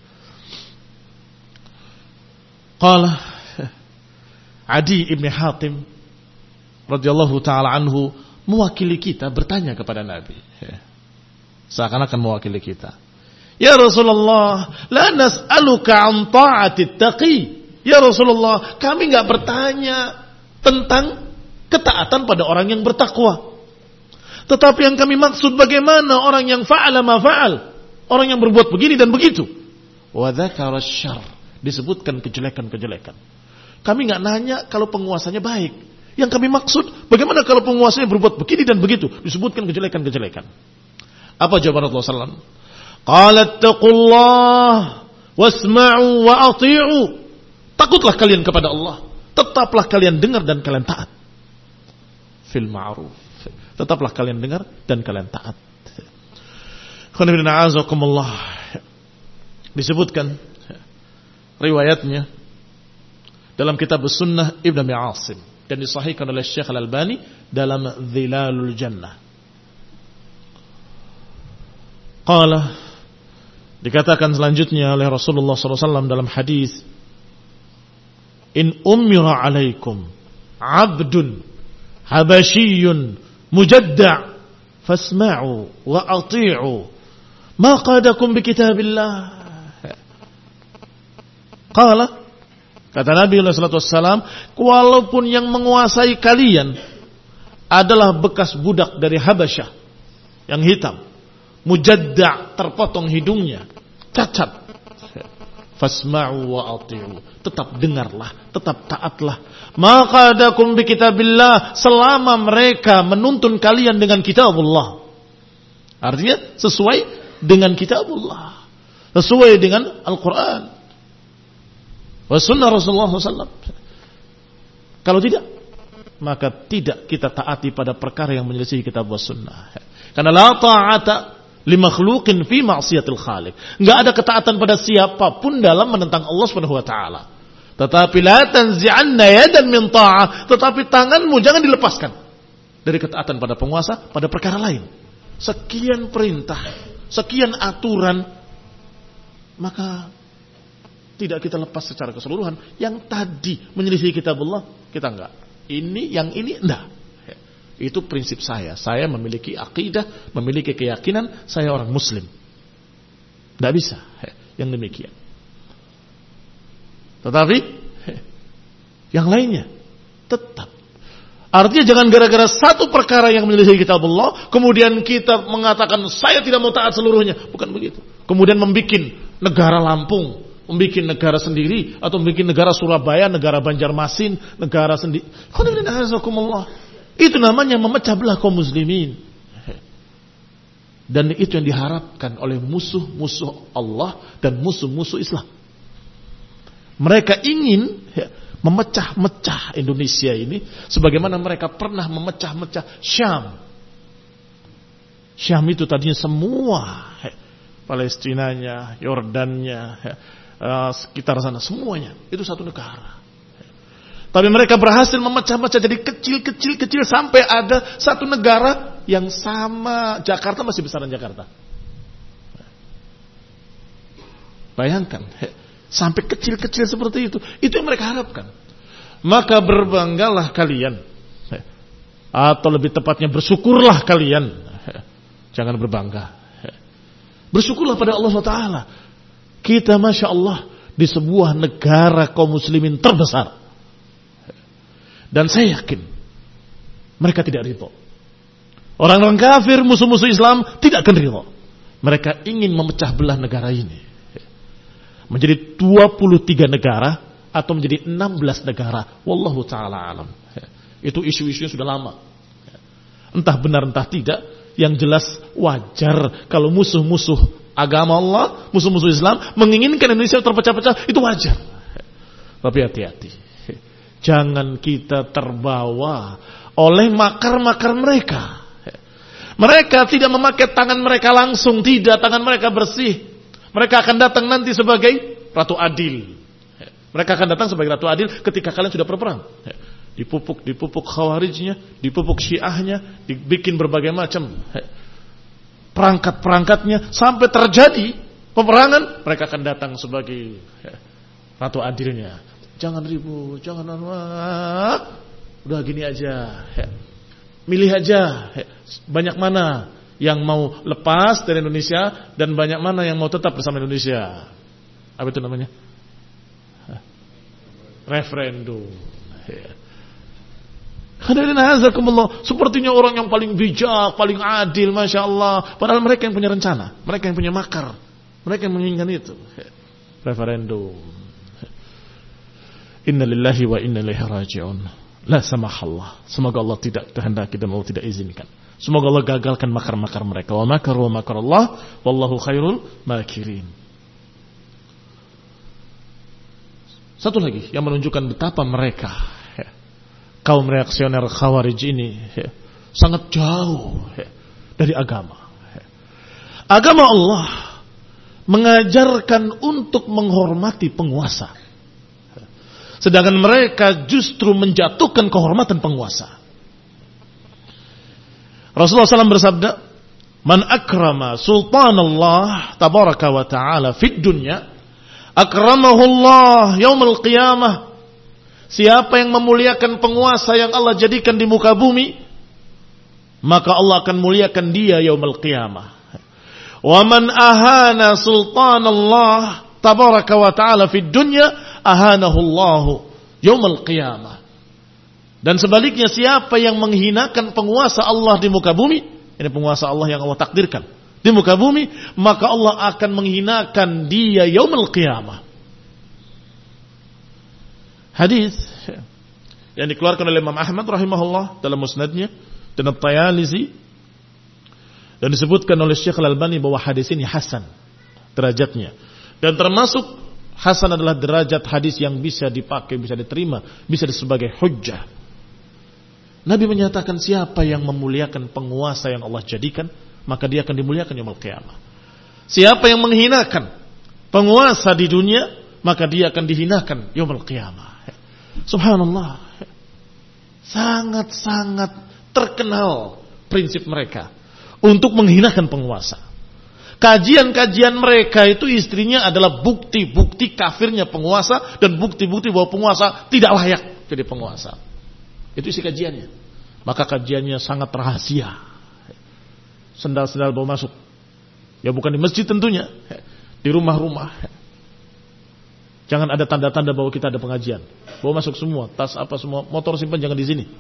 Qala Adi ibn Hatim radhiyallahu ta'ala anhu mewakili kita bertanya kepada Nabi. Seakan-akan mewakili kita. Ya Rasulullah, la nas'aluka an ta'ati taqi. Ya Rasulullah, kami enggak bertanya tentang ketaatan pada orang yang bertakwa. Tetapi yang kami maksud bagaimana orang yang fa'ala ma fa'al, orang yang berbuat begini dan begitu. Wa dzakara asy-syarr, disebutkan kejelekan-kejelekan. Kami enggak nanya kalau penguasanya baik. Yang kami maksud bagaimana kalau penguasanya berbuat begini dan begitu, disebutkan kejelekan-kejelekan. Apa jawaban Rasulullah SAW? Qala taqullah wasma'u wa ati'u. Takutlah kalian kepada Allah, tetaplah kalian dengar dan kalian taat. Fil ma'ruf, tetaplah kalian dengar dan kalian taat. Disebutkan riwayatnya dalam kitab Sunnah Ibn Abi Asim dan disahihkan oleh Syekh Al-Albani dalam Dhilalul Jannah. Qala, dikatakan selanjutnya oleh Rasulullah SAW dalam hadis, in umira alaikum abdun habasyiyun mujadda' fasma'u wa ati'u ma qadakum bi kitabillah. Qala, kata Nabi sallallahu alaihi wasallam, walaupun yang menguasai kalian adalah bekas budak dari Habasyah yang hitam, mujadda', terpotong hidungnya, cacat, fasma'u wa ati'u, tetap dengarlah, tetap taatlah. Maka adakum bi kitabillah, selama mereka menuntun kalian dengan kitabullah. Artinya sesuai dengan kitabullah, sesuai dengan Al-Quran wa sunnah Rasulullah SAW. Kalau tidak, maka tidak kita taati pada perkara yang menyelisihi kitab wa sunnah. Karena la ta'ata li makhluqin fi ma'siyatil khaliq. Enggak ada ketaatan pada siapapun dalam menentang Allah Subhanahu wa taala. Tetapi la tanzi'anna yadan min ta'ah, tetapi tanganmu jangan dilepaskan dari ketaatan pada penguasa pada perkara lain. Sekian perintah, sekian aturan, maka tidak kita lepas secara keseluruhan. Yang tadi menyelisih kitabullah, kita enggak. Ini, yang ini enggak. Itu prinsip saya. Saya memiliki akidah, memiliki keyakinan, saya orang muslim. Tidak bisa yang demikian. Tetapi yang lainnya tetap. Artinya jangan gara-gara satu perkara yang menyelisih kitabullah kemudian kita mengatakan saya tidak mau taat seluruhnya. Bukan begitu. Kemudian membuat negara Lampung, membuat negara sendiri, atau membuat negara Surabaya, negara Banjarmasin, negara sendiri. Itu namanya memecah belah kaum muslimin. Dan itu yang diharapkan oleh musuh-musuh Allah dan musuh-musuh Islam. Mereka ingin memecah-mecah Indonesia ini sebagaimana mereka pernah memecah-mecah Syam. Syam itu tadinya semua, Palestinanya, Yordannya, sekitar sana semuanya itu satu negara. Tapi mereka berhasil memecah-mecah jadi kecil sampai ada satu negara yang sama Jakarta, masih besaran Jakarta. Bayangkan, sampai kecil-kecil seperti itu. Itu yang mereka harapkan. Maka berbanggalah kalian, atau lebih tepatnya bersyukurlah kalian. Jangan berbangga. Bersyukurlah pada Allah SWT. Kita Masya Allah di sebuah negara kaum muslimin terbesar. Dan saya yakin mereka tidak ridho. Orang-orang kafir, musuh-musuh Islam tidak akan ridha. Mereka ingin memecah belah negara ini menjadi 23 negara atau menjadi 16 negara. Wallahu ta'ala alam. Itu isu-isunya sudah lama. Entah benar entah tidak. Yang jelas wajar kalau musuh-musuh agama Allah, musuh-musuh Islam menginginkan Indonesia terpecah-pecah, itu wajar. Tapi hati-hati. Jangan kita terbawa oleh makar-makar mereka. Mereka tidak memakai tangan mereka langsung, tidak, tangan mereka bersih. Mereka akan datang nanti sebagai Ratu Adil. Mereka akan datang sebagai Ratu Adil ketika kalian sudah berperang. Dipupuk Khawarijnya, dipupuk Syiahnya, dibikin berbagai macam perangkat-perangkatnya sampai terjadi peperangan. Mereka akan datang sebagai Ratu Adilnya. Jangan ribut, jangan udah gini aja. Milih aja, banyak mana yang mau lepas dari Indonesia dan banyak mana yang mau tetap bersama Indonesia. Apa itu namanya? Referendum. Sepertinya orang yang paling bijak, paling adil, Masya Allah. Padahal mereka yang punya rencana, mereka yang punya makar, mereka yang menginginkan itu. Referendum. Inna lillahi wa inna ilaihi raji'un. La samahallah. Semoga Allah tidak kehendaki dan Allah tidak izinkan. Semoga Allah gagalkan makar-makar mereka. Wa makaru wa makarallah wallahu khairul makirin. Satu lagi yang menunjukkan betapa mereka kaum reaksioner Khawarij ini sangat jauh dari agama. Agama Allah mengajarkan untuk menghormati penguasa. Sedangkan mereka justru menjatuhkan kehormatan penguasa. Rasulullah SAW bersabda, "Man akrama sultanallah tabaraka wa ta'ala fid dunya, akramahu Allah yaumil qiyamah." Siapa yang memuliakan penguasa yang Allah jadikan di muka bumi, maka Allah akan muliakan dia yaumil qiyamah. Wa man ahana sultanallah tabaraka wa ta'ala fid dunya, ahanahu Allahu yaumil qiyamah. Dan sebaliknya, siapa yang menghinakan penguasa Allah di muka bumi, ini penguasa Allah yang Allah takdirkan di muka bumi, maka Allah akan menghinakan dia yaumil qiyamah. Hadis yang dikeluarkan oleh Imam Ahmad rahimahullah dalam musnadnya dan At-Tayalisi, dan disebutkan oleh Syekh Al-Albani bahwa hadis ini hasan derajatnya, dan termasuk hasan adalah derajat hadis yang bisa dipakai, bisa diterima, bisa sebagai hujjah. Nabi menyatakan siapa yang memuliakan penguasa yang Allah jadikan, maka dia akan dimuliakan yaumul qiyamah. Siapa yang menghinakan penguasa di dunia, maka dia akan dihinakan yaumul qiyamah. Subhanallah. Sangat-sangat terkenal prinsip mereka untuk menghinakan penguasa. Kajian-kajian mereka itu istrinya adalah bukti-bukti kafirnya penguasa dan bukti-bukti bahwa penguasa tidak layak jadi penguasa. Itu isi kajiannya. Maka kajiannya sangat rahasia. Sendal-sendal bawa masuk. Ya bukan di masjid tentunya, di rumah-rumah. Jangan ada tanda-tanda bahwa kita ada pengajian. Bawa masuk semua, tas apa semua, motor simpan jangan di sini.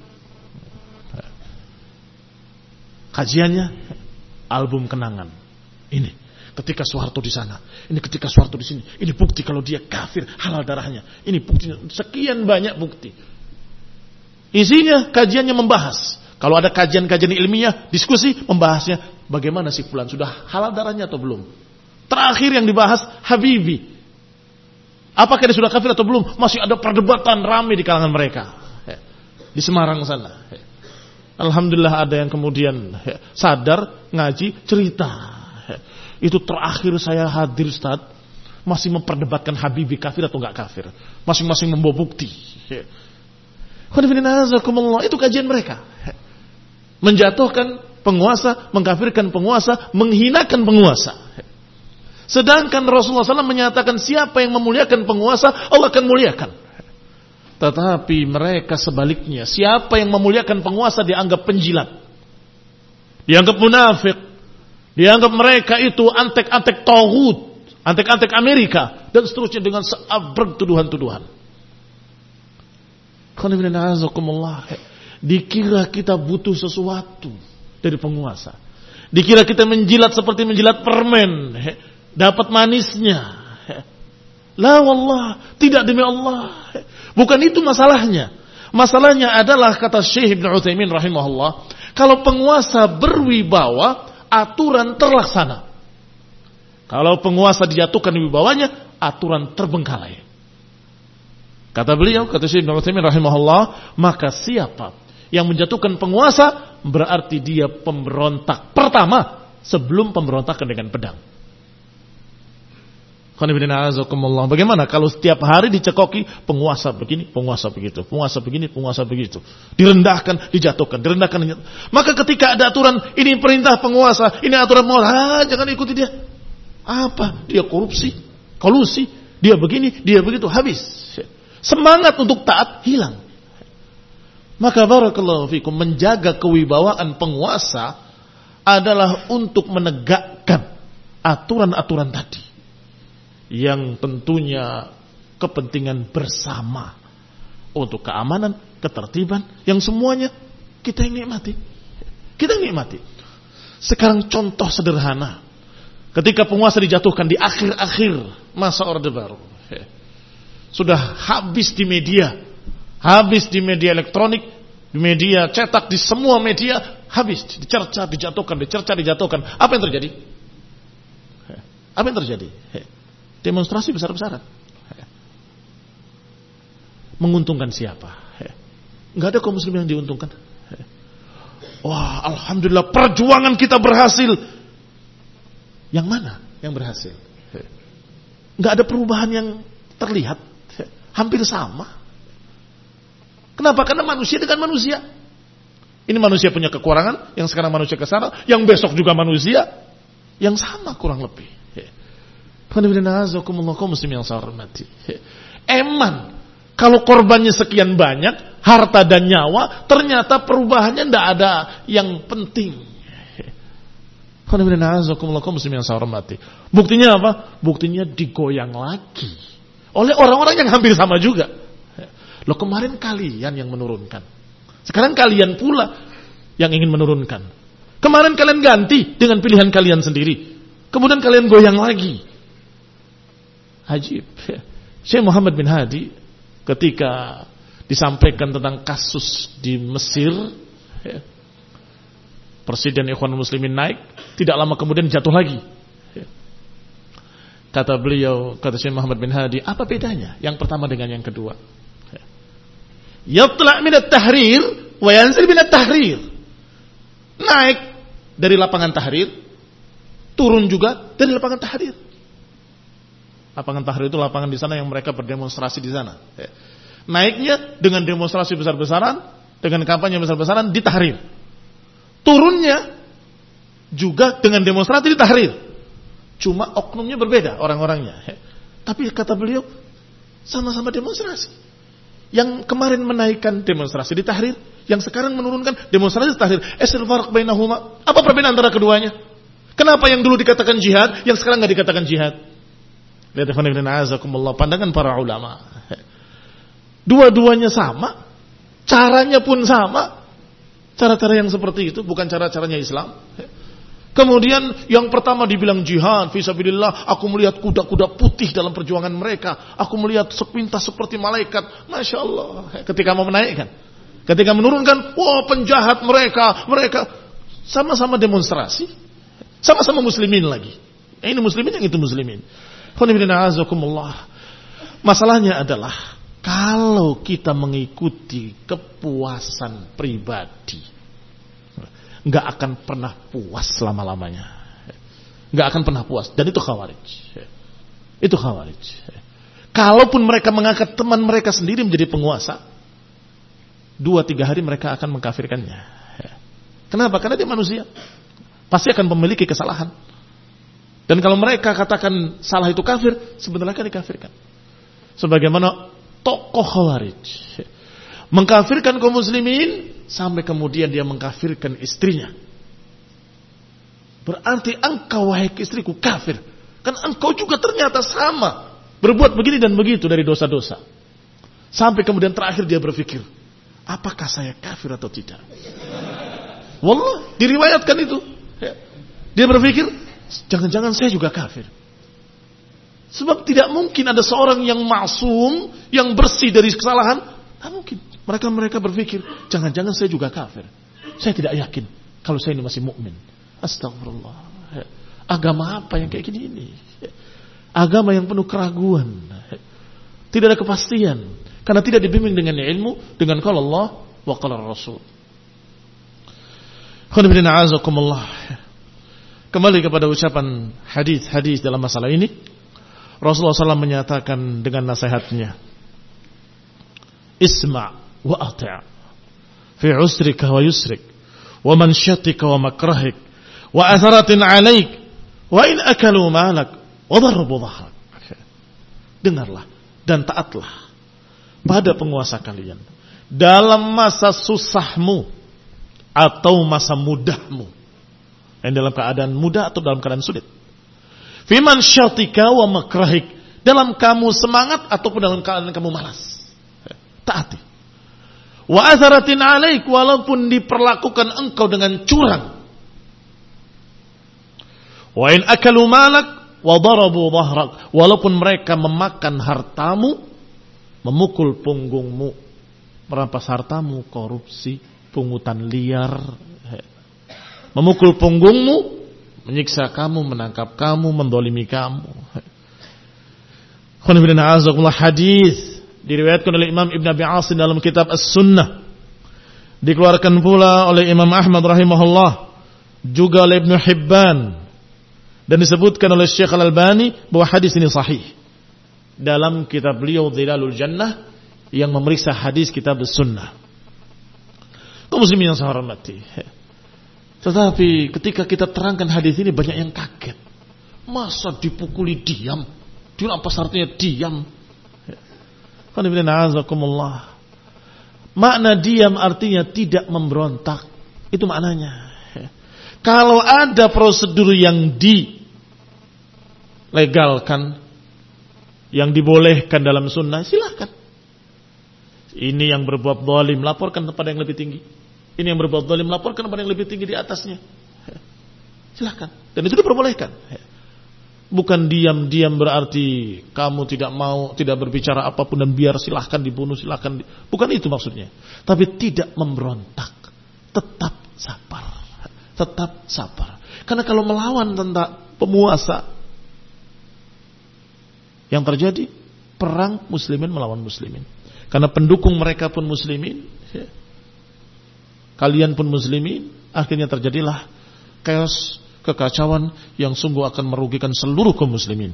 Kajiannya album kenangan. Ini ketika Soeharto di sana, ini ketika Soeharto di sini. Ini bukti kalau dia kafir, halal darahnya. Ini buktinya, sekian banyak bukti. Isinya kajiannya membahas. Kalau ada kajian-kajian ilmiah, diskusi, membahasnya bagaimana si fulan sudah halal darahnya atau belum. Terakhir yang dibahas Habibie. Apakah dia sudah kafir atau belum? Masih ada perdebatan ramai di kalangan mereka. Di Semarang sana. Alhamdulillah ada yang kemudian sadar, ngaji, cerita. Itu terakhir saya hadir, Ustaz, masih memperdebatkan Habibie kafir atau enggak kafir. Masing-masing membawa bukti. Itu kajian mereka. Menjatuhkan penguasa, mengkafirkan penguasa, menghinakan penguasa. Sedangkan Rasulullah SAW menyatakan siapa yang memuliakan penguasa, Allah akan muliakan. Tetapi mereka sebaliknya, siapa yang memuliakan penguasa dianggap penjilat, dianggap munafik, dianggap mereka itu antek-antek tauhid, antek-antek Amerika, dan seterusnya dengan seabrek tuduhan-tuduhan. Dikira kita butuh sesuatu dari penguasa. Dikira kita menjilat seperti menjilat permen, dapat manisnya. La wallah, tidak demi Allah. Bukan itu masalahnya. Masalahnya adalah kata Syekh Ibn Utsaimin rahimahullah, kalau penguasa berwibawa, aturan terlaksana. Kalau penguasa dijatuhkan wibawanya, aturan terbengkalai. Kata beliau, kata Syekh Ibn Utsaimin rahimahullah, maka siapa yang menjatuhkan penguasa, berarti dia pemberontak pertama sebelum pemberontakan dengan pedang. Bagaimana kalau setiap hari dicekoki penguasa begini, penguasa begitu, penguasa begini, penguasa begitu, direndahkan, dijatuhkan, direndahkan, dijatuhkan. Maka ketika ada aturan, ini perintah penguasa, ini aturan penguasa, jangan ikuti dia. Apa? Dia korupsi, kolusi, dia begini, dia begitu, habis. Semangat untuk taat hilang. Maka barakallahu fikum, menjaga kewibawaan penguasa adalah untuk menegakkan aturan-aturan tadi, yang tentunya kepentingan bersama untuk keamanan, ketertiban, yang semuanya kita nikmati. Kita nikmati. Sekarang contoh sederhana, ketika penguasa dijatuhkan di akhir-akhir masa Orde Baru, sudah habis di media elektronik, di media cetak, di semua media habis, dicerca, dijatuhkan. Apa yang terjadi? Apa yang terjadi? Demonstrasi besar-besaran. Menguntungkan siapa? Enggak ada kaum muslim yang diuntungkan. Wah, alhamdulillah perjuangan kita berhasil. Yang mana yang berhasil? Enggak ada perubahan yang terlihat. Hampir sama. Kenapa? Karena manusia dengan manusia. Ini manusia punya kekurangan, yang sekarang manusia ke sana, yang besok juga manusia, yang sama kurang lebih. Kaum muslim yang saya hormati. Eman, kalau korbannya sekian banyak, harta dan nyawa, ternyata perubahannya tidak ada yang penting. Kaum muslim yang saya hormati. Buktinya apa? Buktinya digoyang lagi oleh orang-orang yang hampir sama juga. Loh, kemarin kalian yang menurunkan, sekarang kalian pula yang ingin menurunkan. Kemarin kalian ganti dengan pilihan kalian sendiri, kemudian kalian goyang lagi. Ajib. Syekh Muhammad bin Hadi ketika disampaikan tentang kasus di Mesir, Presiden Ikhwanul Muslimin naik, tidak lama kemudian jatuh lagi. Kata beliau, kata Syekh Muhammad bin Hadi, apa bedanya yang pertama dengan yang kedua? Yatla' minat tahrir wa yanzil minat tahrir. Naik dari lapangan tahrir, turun juga dari lapangan tahrir. Lapangan tahrir itu lapangan di sana yang mereka berdemonstrasi di sana. Naiknya dengan demonstrasi besar-besaran, dengan kampanye besar-besaran di tahrir. Turunnya juga dengan demonstrasi di tahrir. Cuma oknumnya berbeda orang-orangnya. Tapi kata beliau, sama-sama demonstrasi. Yang kemarin menaikkan demonstrasi di tahrir, yang sekarang menurunkan demonstrasi di tahrir. Esil farq bainahuma. Apa perbedaan antara keduanya? Kenapa yang dulu dikatakan jihad, yang sekarang enggak dikatakan jihad? Lihat pandangan para ulama. Dua-duanya sama, caranya pun sama. Cara-cara yang seperti itu bukan cara-caranya Islam. Kemudian yang pertama dibilang jihad fisabilillah, aku melihat kuda-kuda putih dalam perjuangan mereka, aku melihat sepintas seperti malaikat. Masya Allah. Ketika mau menaikkan, ketika menurunkan, wah penjahat mereka sama-sama demonstrasi, sama-sama muslimin lagi. Ini muslimin, yang itu muslimin. Masalahnya adalah kalau kita mengikuti kepuasan pribadi, nggak akan pernah puas selama-lamanya. Nggak akan pernah puas. Dan itu khawarij. Itu khawarij. Kalaupun mereka mengangkat teman mereka sendiri menjadi penguasa, 2-3 hari mereka akan mengkafirkannya. Kenapa? Karena dia manusia, pasti akan memiliki kesalahan. Dan kalau mereka katakan salah itu kafir, sebenarnya akan dikafirkan. Sebagaimana tokoh khawarij mengkafirkan kaum muslimin, sampai kemudian dia mengkafirkan istrinya. Berarti engkau wahai istriku kafir, kan engkau juga ternyata sama berbuat begini dan begitu dari dosa-dosa. Sampai kemudian terakhir dia berpikir, apakah saya kafir atau tidak? Wallah, diriwayatkan itu. Dia berpikir, jangan-jangan saya juga kafir. Sebab tidak mungkin ada seorang yang maksum, yang bersih dari kesalahan. Tidak mungkin. Mereka berpikir, jangan-jangan saya juga kafir. Saya tidak yakin kalau saya ini masih mukmin. Astagfirullah. Agama apa yang kayak gini ini? Agama yang penuh keraguan. Tidak ada kepastian. Karena tidak dibimbing dengan ilmu, dengan qala Allah wa qala Rasul. Kembali kepada ucapan hadis dalam masalah ini. Rasulullah SAW menyatakan dengan nasihatnya, Isma' wa ati' fi usrika wa yusrik wa mansyatika wa makrahik wa atharatin alaik wa in akalu malak wa darbu dhahrak. Dengarlah dan taatlah pada penguasa kalian dalam masa susahmu atau masa mudahmu, yang dalam keadaan mudah atau dalam keadaan sulit. Fiman syatika wa makrahik, dalam kamu semangat ataupun dalam keadaan kamu malas. Taati. Wa atharatin alaik, walaupun diperlakukan engkau dengan curang. Wa in akalu malak wa darabu dhahrak, walaupun mereka memakan hartamu, memukul punggungmu, merampas hartamu, korupsi, pungutan liar, memukul punggungmu, menyiksa kamu, menangkap kamu, mendolimi kamu. Hadis diriwayatkan oleh Imam Ibn Abi Asim dalam kitab As-Sunnah, dikeluarkan pula oleh Imam Ahmad rahimahullah, juga oleh Ibn Hibban, dan disebutkan oleh Syekh Al-Albani bahwa hadis ini sahih dalam kitab beliau Dhilalul Jannah yang memeriksa hadis kitab As-Sunnah. Kaum muslimin yang saya hormati, tetapi ketika kita terangkan hadis ini banyak yang kaget. Masa dipukuli diam? Dirampas artinya diam. Makna diam artinya tidak memberontak. Itu maknanya. Kalau ada prosedur yang dilegalkan, yang dibolehkan dalam sunnah, silakan. Ini yang berbuat zalim, laporkan kepada yang lebih tinggi. Ini yang berbuat zalim, laporkan kepada yang lebih tinggi di atasnya. Silakan. Dan itu diperbolehkan. Bukan diam-diam berarti kamu tidak mau, tidak berbicara apapun dan biar silahkan dibunuh, silahkan. Bukan itu maksudnya. Tapi tidak memberontak. Tetap sabar. Tetap sabar. Karena kalau melawan tentang penguasa, yang terjadi perang muslimin melawan muslimin. Karena pendukung mereka pun muslimin, kalian pun muslimin, akhirnya terjadilah chaos, kekacauan yang sungguh akan merugikan seluruh kaum muslimin.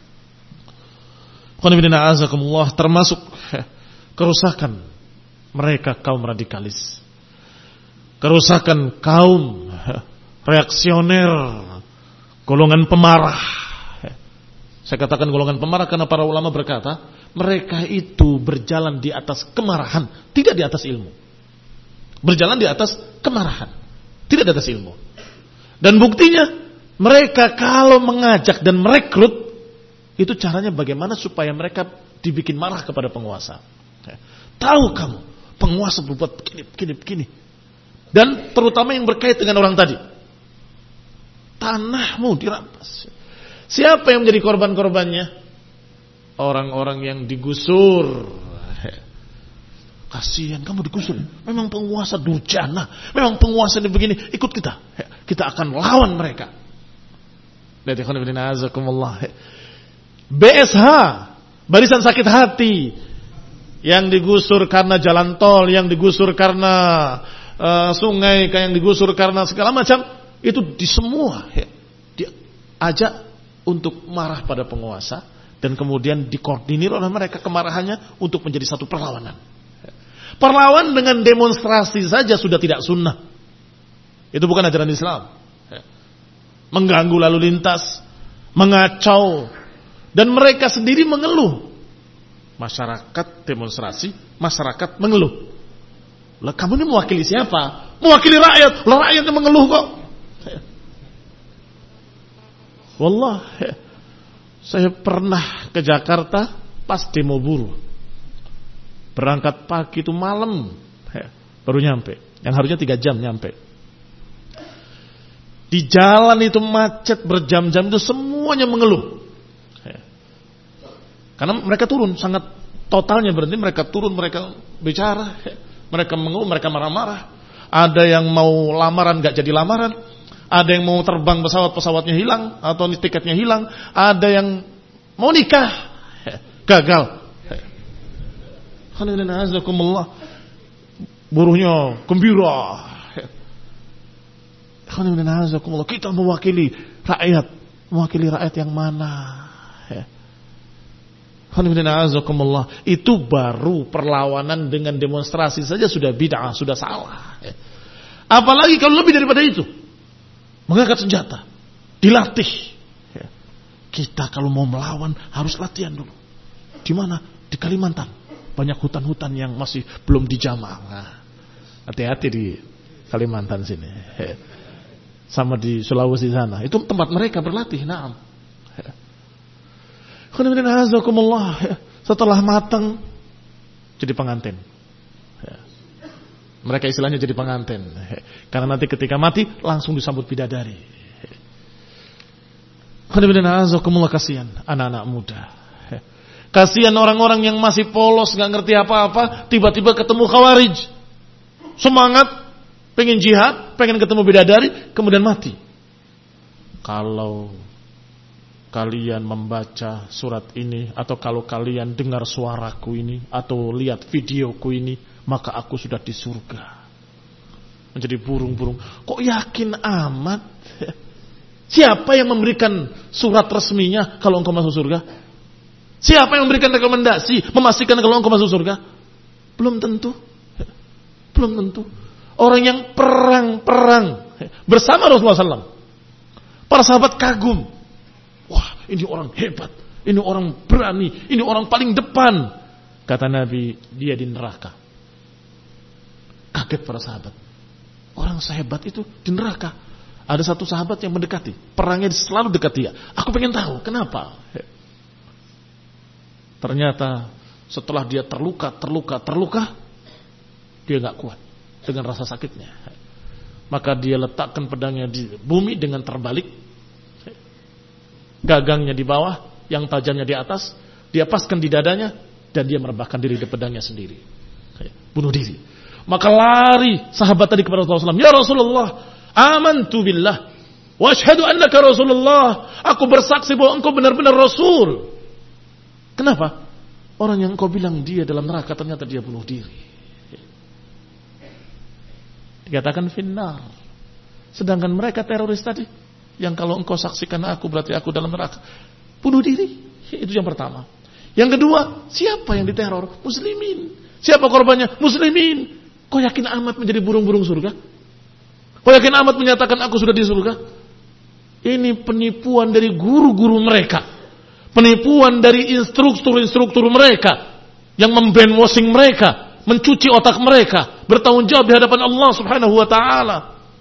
Termasuk kerusakan mereka kaum radikalis, kerusakan kaum reaksioner, golongan pemarah. Saya katakan golongan pemarah karena para ulama berkata mereka itu berjalan di atas kemarahan, tidak di atas ilmu. Berjalan di atas kemarahan, tidak di atas ilmu. Dan buktinya mereka kalau mengajak dan merekrut, itu caranya bagaimana supaya mereka dibikin marah kepada penguasa. Tahu kamu penguasa berbuat begini. Dan terutama yang berkait dengan orang tadi, tanahmu dirampas. Siapa yang menjadi korban-korbannya? Orang-orang yang digusur. Kasihan kamu digusur. Memang penguasa durjana, memang penguasa ini begini, ikut kita. Kita akan lawan mereka. BSH, barisan sakit hati, yang digusur karena jalan tol, yang digusur karena sungai, yang digusur karena segala macam, itu di semua diajak untuk marah pada penguasa, dan kemudian dikoordinir oleh mereka kemarahannya untuk menjadi satu perlawanan. Perlawan dengan demonstrasi saja sudah tidak sunnah. Itu bukan ajaran Islam. Mengganggu lalu lintas, mengacau, dan mereka sendiri mengeluh. Masyarakat demonstrasi, masyarakat mengeluh. Lah kamu ini mewakili siapa? Mewakili rakyat. Lah rakyat yang mengeluh kok. Wallah, saya pernah ke Jakarta pas demo buruh. Berangkat pagi itu malam baru nyampe. Yang harusnya 3 jam nyampe. Di jalan itu macet berjam-jam itu semuanya mengeluh. Karena mereka turun, sangat totalnya berhenti, mereka turun, mereka bicara, mereka mengeluh, mereka marah-marah. Ada yang mau lamaran gak jadi lamaran, ada yang mau terbang pesawatnya hilang atau tiketnya hilang, ada yang mau nikah gagal. Buruhnya gembira. Kita mewakili rakyat yang mana? Itu baru perlawanan dengan demonstrasi saja sudah bid'ah, sudah salah. Apalagi kalau lebih daripada itu, mengangkat senjata, dilatih. Kita kalau mau melawan harus latihan dulu. Di mana? Di Kalimantan. Banyak hutan-hutan yang masih belum dijamah. Nah, hati-hati di Kalimantan sini. Sama di Sulawesi sana. Itu tempat mereka berlatih. Naam. Setelah matang jadi pengantin. Mereka istilahnya jadi pengantin. Karena nanti ketika mati langsung disambut bidadari. Kasihan anak-anak muda. Kasihan orang-orang yang masih polos, gak ngerti apa-apa, tiba-tiba ketemu Khawarij. Semangat, pengen jihad, pengen ketemu bidadari, kemudian mati. Kalau kalian membaca surat ini, atau kalau kalian dengar suaraku ini, atau lihat videoku ini, maka aku sudah di surga. Menjadi burung-burung. Kok yakin amat? Siapa yang memberikan surat resminya kalau engkau masuk surga? Siapa yang memberikan rekomendasi memastikan kalau engkau masuk surga? Belum tentu. Belum tentu. Orang yang perang bersama Rasulullah SAW. Para sahabat kagum. Wah, ini orang hebat. Ini orang berani. Ini orang paling depan. Kata Nabi, dia di neraka. Kaget para sahabat. Orang sehebat itu di neraka. Ada satu sahabat yang mendekati. Perangnya selalu dekat dia. Aku pengen tahu, kenapa? Ternyata setelah dia terluka, dia gak kuat dengan rasa sakitnya. Maka dia letakkan pedangnya di bumi dengan terbalik. Gagangnya di bawah, yang tajamnya di atas. Dia paskan di dadanya, dan dia merebahkan diri di pedangnya sendiri. Bunuh diri. Maka lari sahabat tadi kepada Rasulullah SAW. Ya Rasulullah, amantu billah wa asyhadu annaka Rasulullah. Aku bersaksi bahwa engkau benar-benar Rasul. Kenapa? Orang yang engkau bilang dia dalam neraka, ternyata dia bunuh diri. Dikatakan finnar. Sedangkan mereka teroris tadi, yang kalau engkau saksikan aku berarti aku dalam neraka, bunuh diri. Itu yang pertama. Yang kedua, siapa yang diteror? Muslimin. Siapa korbannya? Muslimin. Kau yakin amat menjadi burung-burung surga? Kau yakin amat menyatakan aku sudah di surga? Ini penipuan dari guru-guru mereka. Penipuan dari instruktur-instruktur mereka yang membrainwashing mereka, mencuci otak mereka, bertanggung jawab di hadapan Allah Subhanahu wa taala.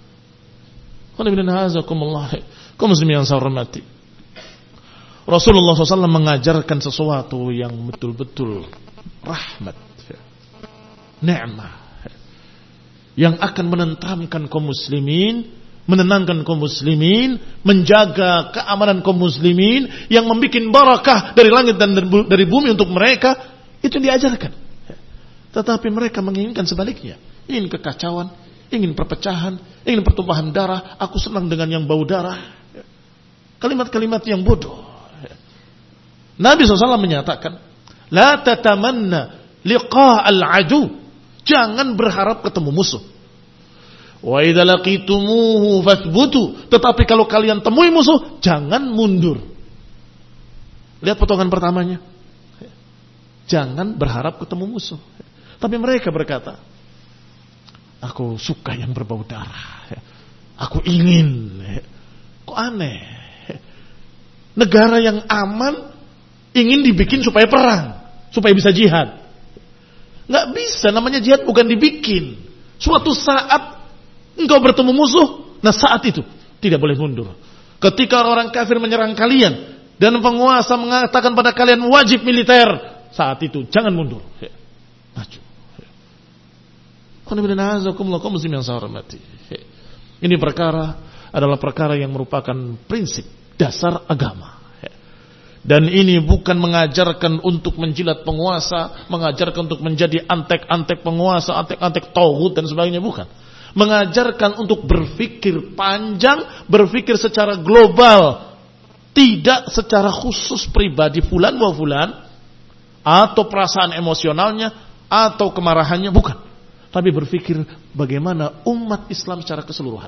Kaum muslimin yang saya hormati. Rasulullah SAW mengajarkan sesuatu yang betul-betul rahmat, nikmat, yang akan menenteramkan kaum muslimin, menenangkan kaum muslimin, menjaga keamanan kaum muslimin, yang membuat barakah dari langit dan dari bumi untuk mereka. Itu diajarkan. Tetapi mereka menginginkan sebaliknya. Ingin kekacauan, ingin perpecahan, ingin pertumpahan darah. Aku senang dengan yang bau darah. Kalimat-kalimat yang bodoh. Nabi SAW menyatakan, La tatamanna liqa' al-adu. Jangan berharap ketemu musuh. Wa idza laqitumuhu fathbutu. Tetapi kalau kalian temui musuh, jangan mundur. Lihat potongan pertamanya. Jangan berharap ketemu musuh. Tapi mereka berkata, aku suka yang berbau darah. Aku ingin. Kok aneh? Negara yang aman ingin dibikin supaya perang, supaya bisa jihad. Nggak bisa, namanya jihad bukan dibikin. Suatu saat engkau bertemu musuh, nah saat itu tidak boleh mundur. Ketika orang kafir menyerang kalian dan penguasa mengatakan pada kalian wajib militer, saat itu jangan mundur. Maju. Ini perkara adalah perkara yang merupakan prinsip dasar agama. Dan ini bukan mengajarkan untuk menjilat penguasa, mengajarkan untuk menjadi antek-antek penguasa, antek-antek tauhid dan sebagainya, bukan. Mengajarkan untuk berpikir panjang, berpikir secara global, tidak secara khusus pribadi fulan wa fulan, atau perasaan emosionalnya, atau kemarahannya, bukan. Tapi berpikir bagaimana umat Islam secara keseluruhan.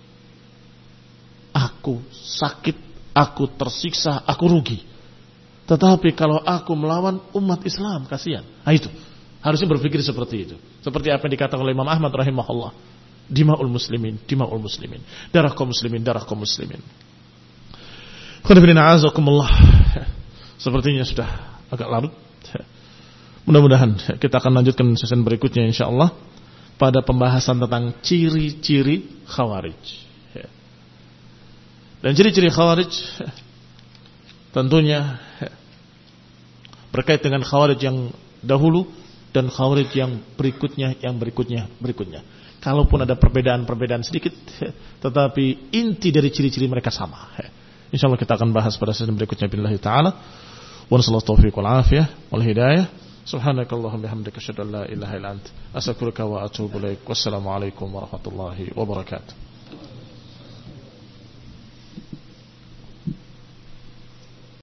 Aku sakit, aku tersiksa, aku rugi. Tetapi kalau aku melawan umat Islam, kasihan. Nah itu, harusnya berpikir seperti itu. Seperti apa yang dikatakan oleh Imam Ahmad rahimahullah. Dima'ul muslimin, dima'ul muslimin. Darah kaum muslimin, darah kaum muslimin. Sepertinya sudah agak larut. Mudah-mudahan kita akan lanjutkan sesi berikutnya insyaallah pada pembahasan tentang ciri-ciri Khawarij. Dan ciri-ciri Khawarij tentunya berkait dengan Khawarij yang dahulu dan Khawarij yang berikutnya. Kalaupun ada perbedaan-perbedaan sedikit, tetapi inti dari ciri-ciri mereka sama. Insyaallah kita akan bahas pada sesi berikutnya billahi taala. Wa sallallahu taufiq wal afiyah wal hidayah. Subhanakallahumma bihamdika asyhadu an la ilaha illa anta astaghfiruka wa atubu ilaik. Wassalamu alaikum warahmatullahi wabarakatuh.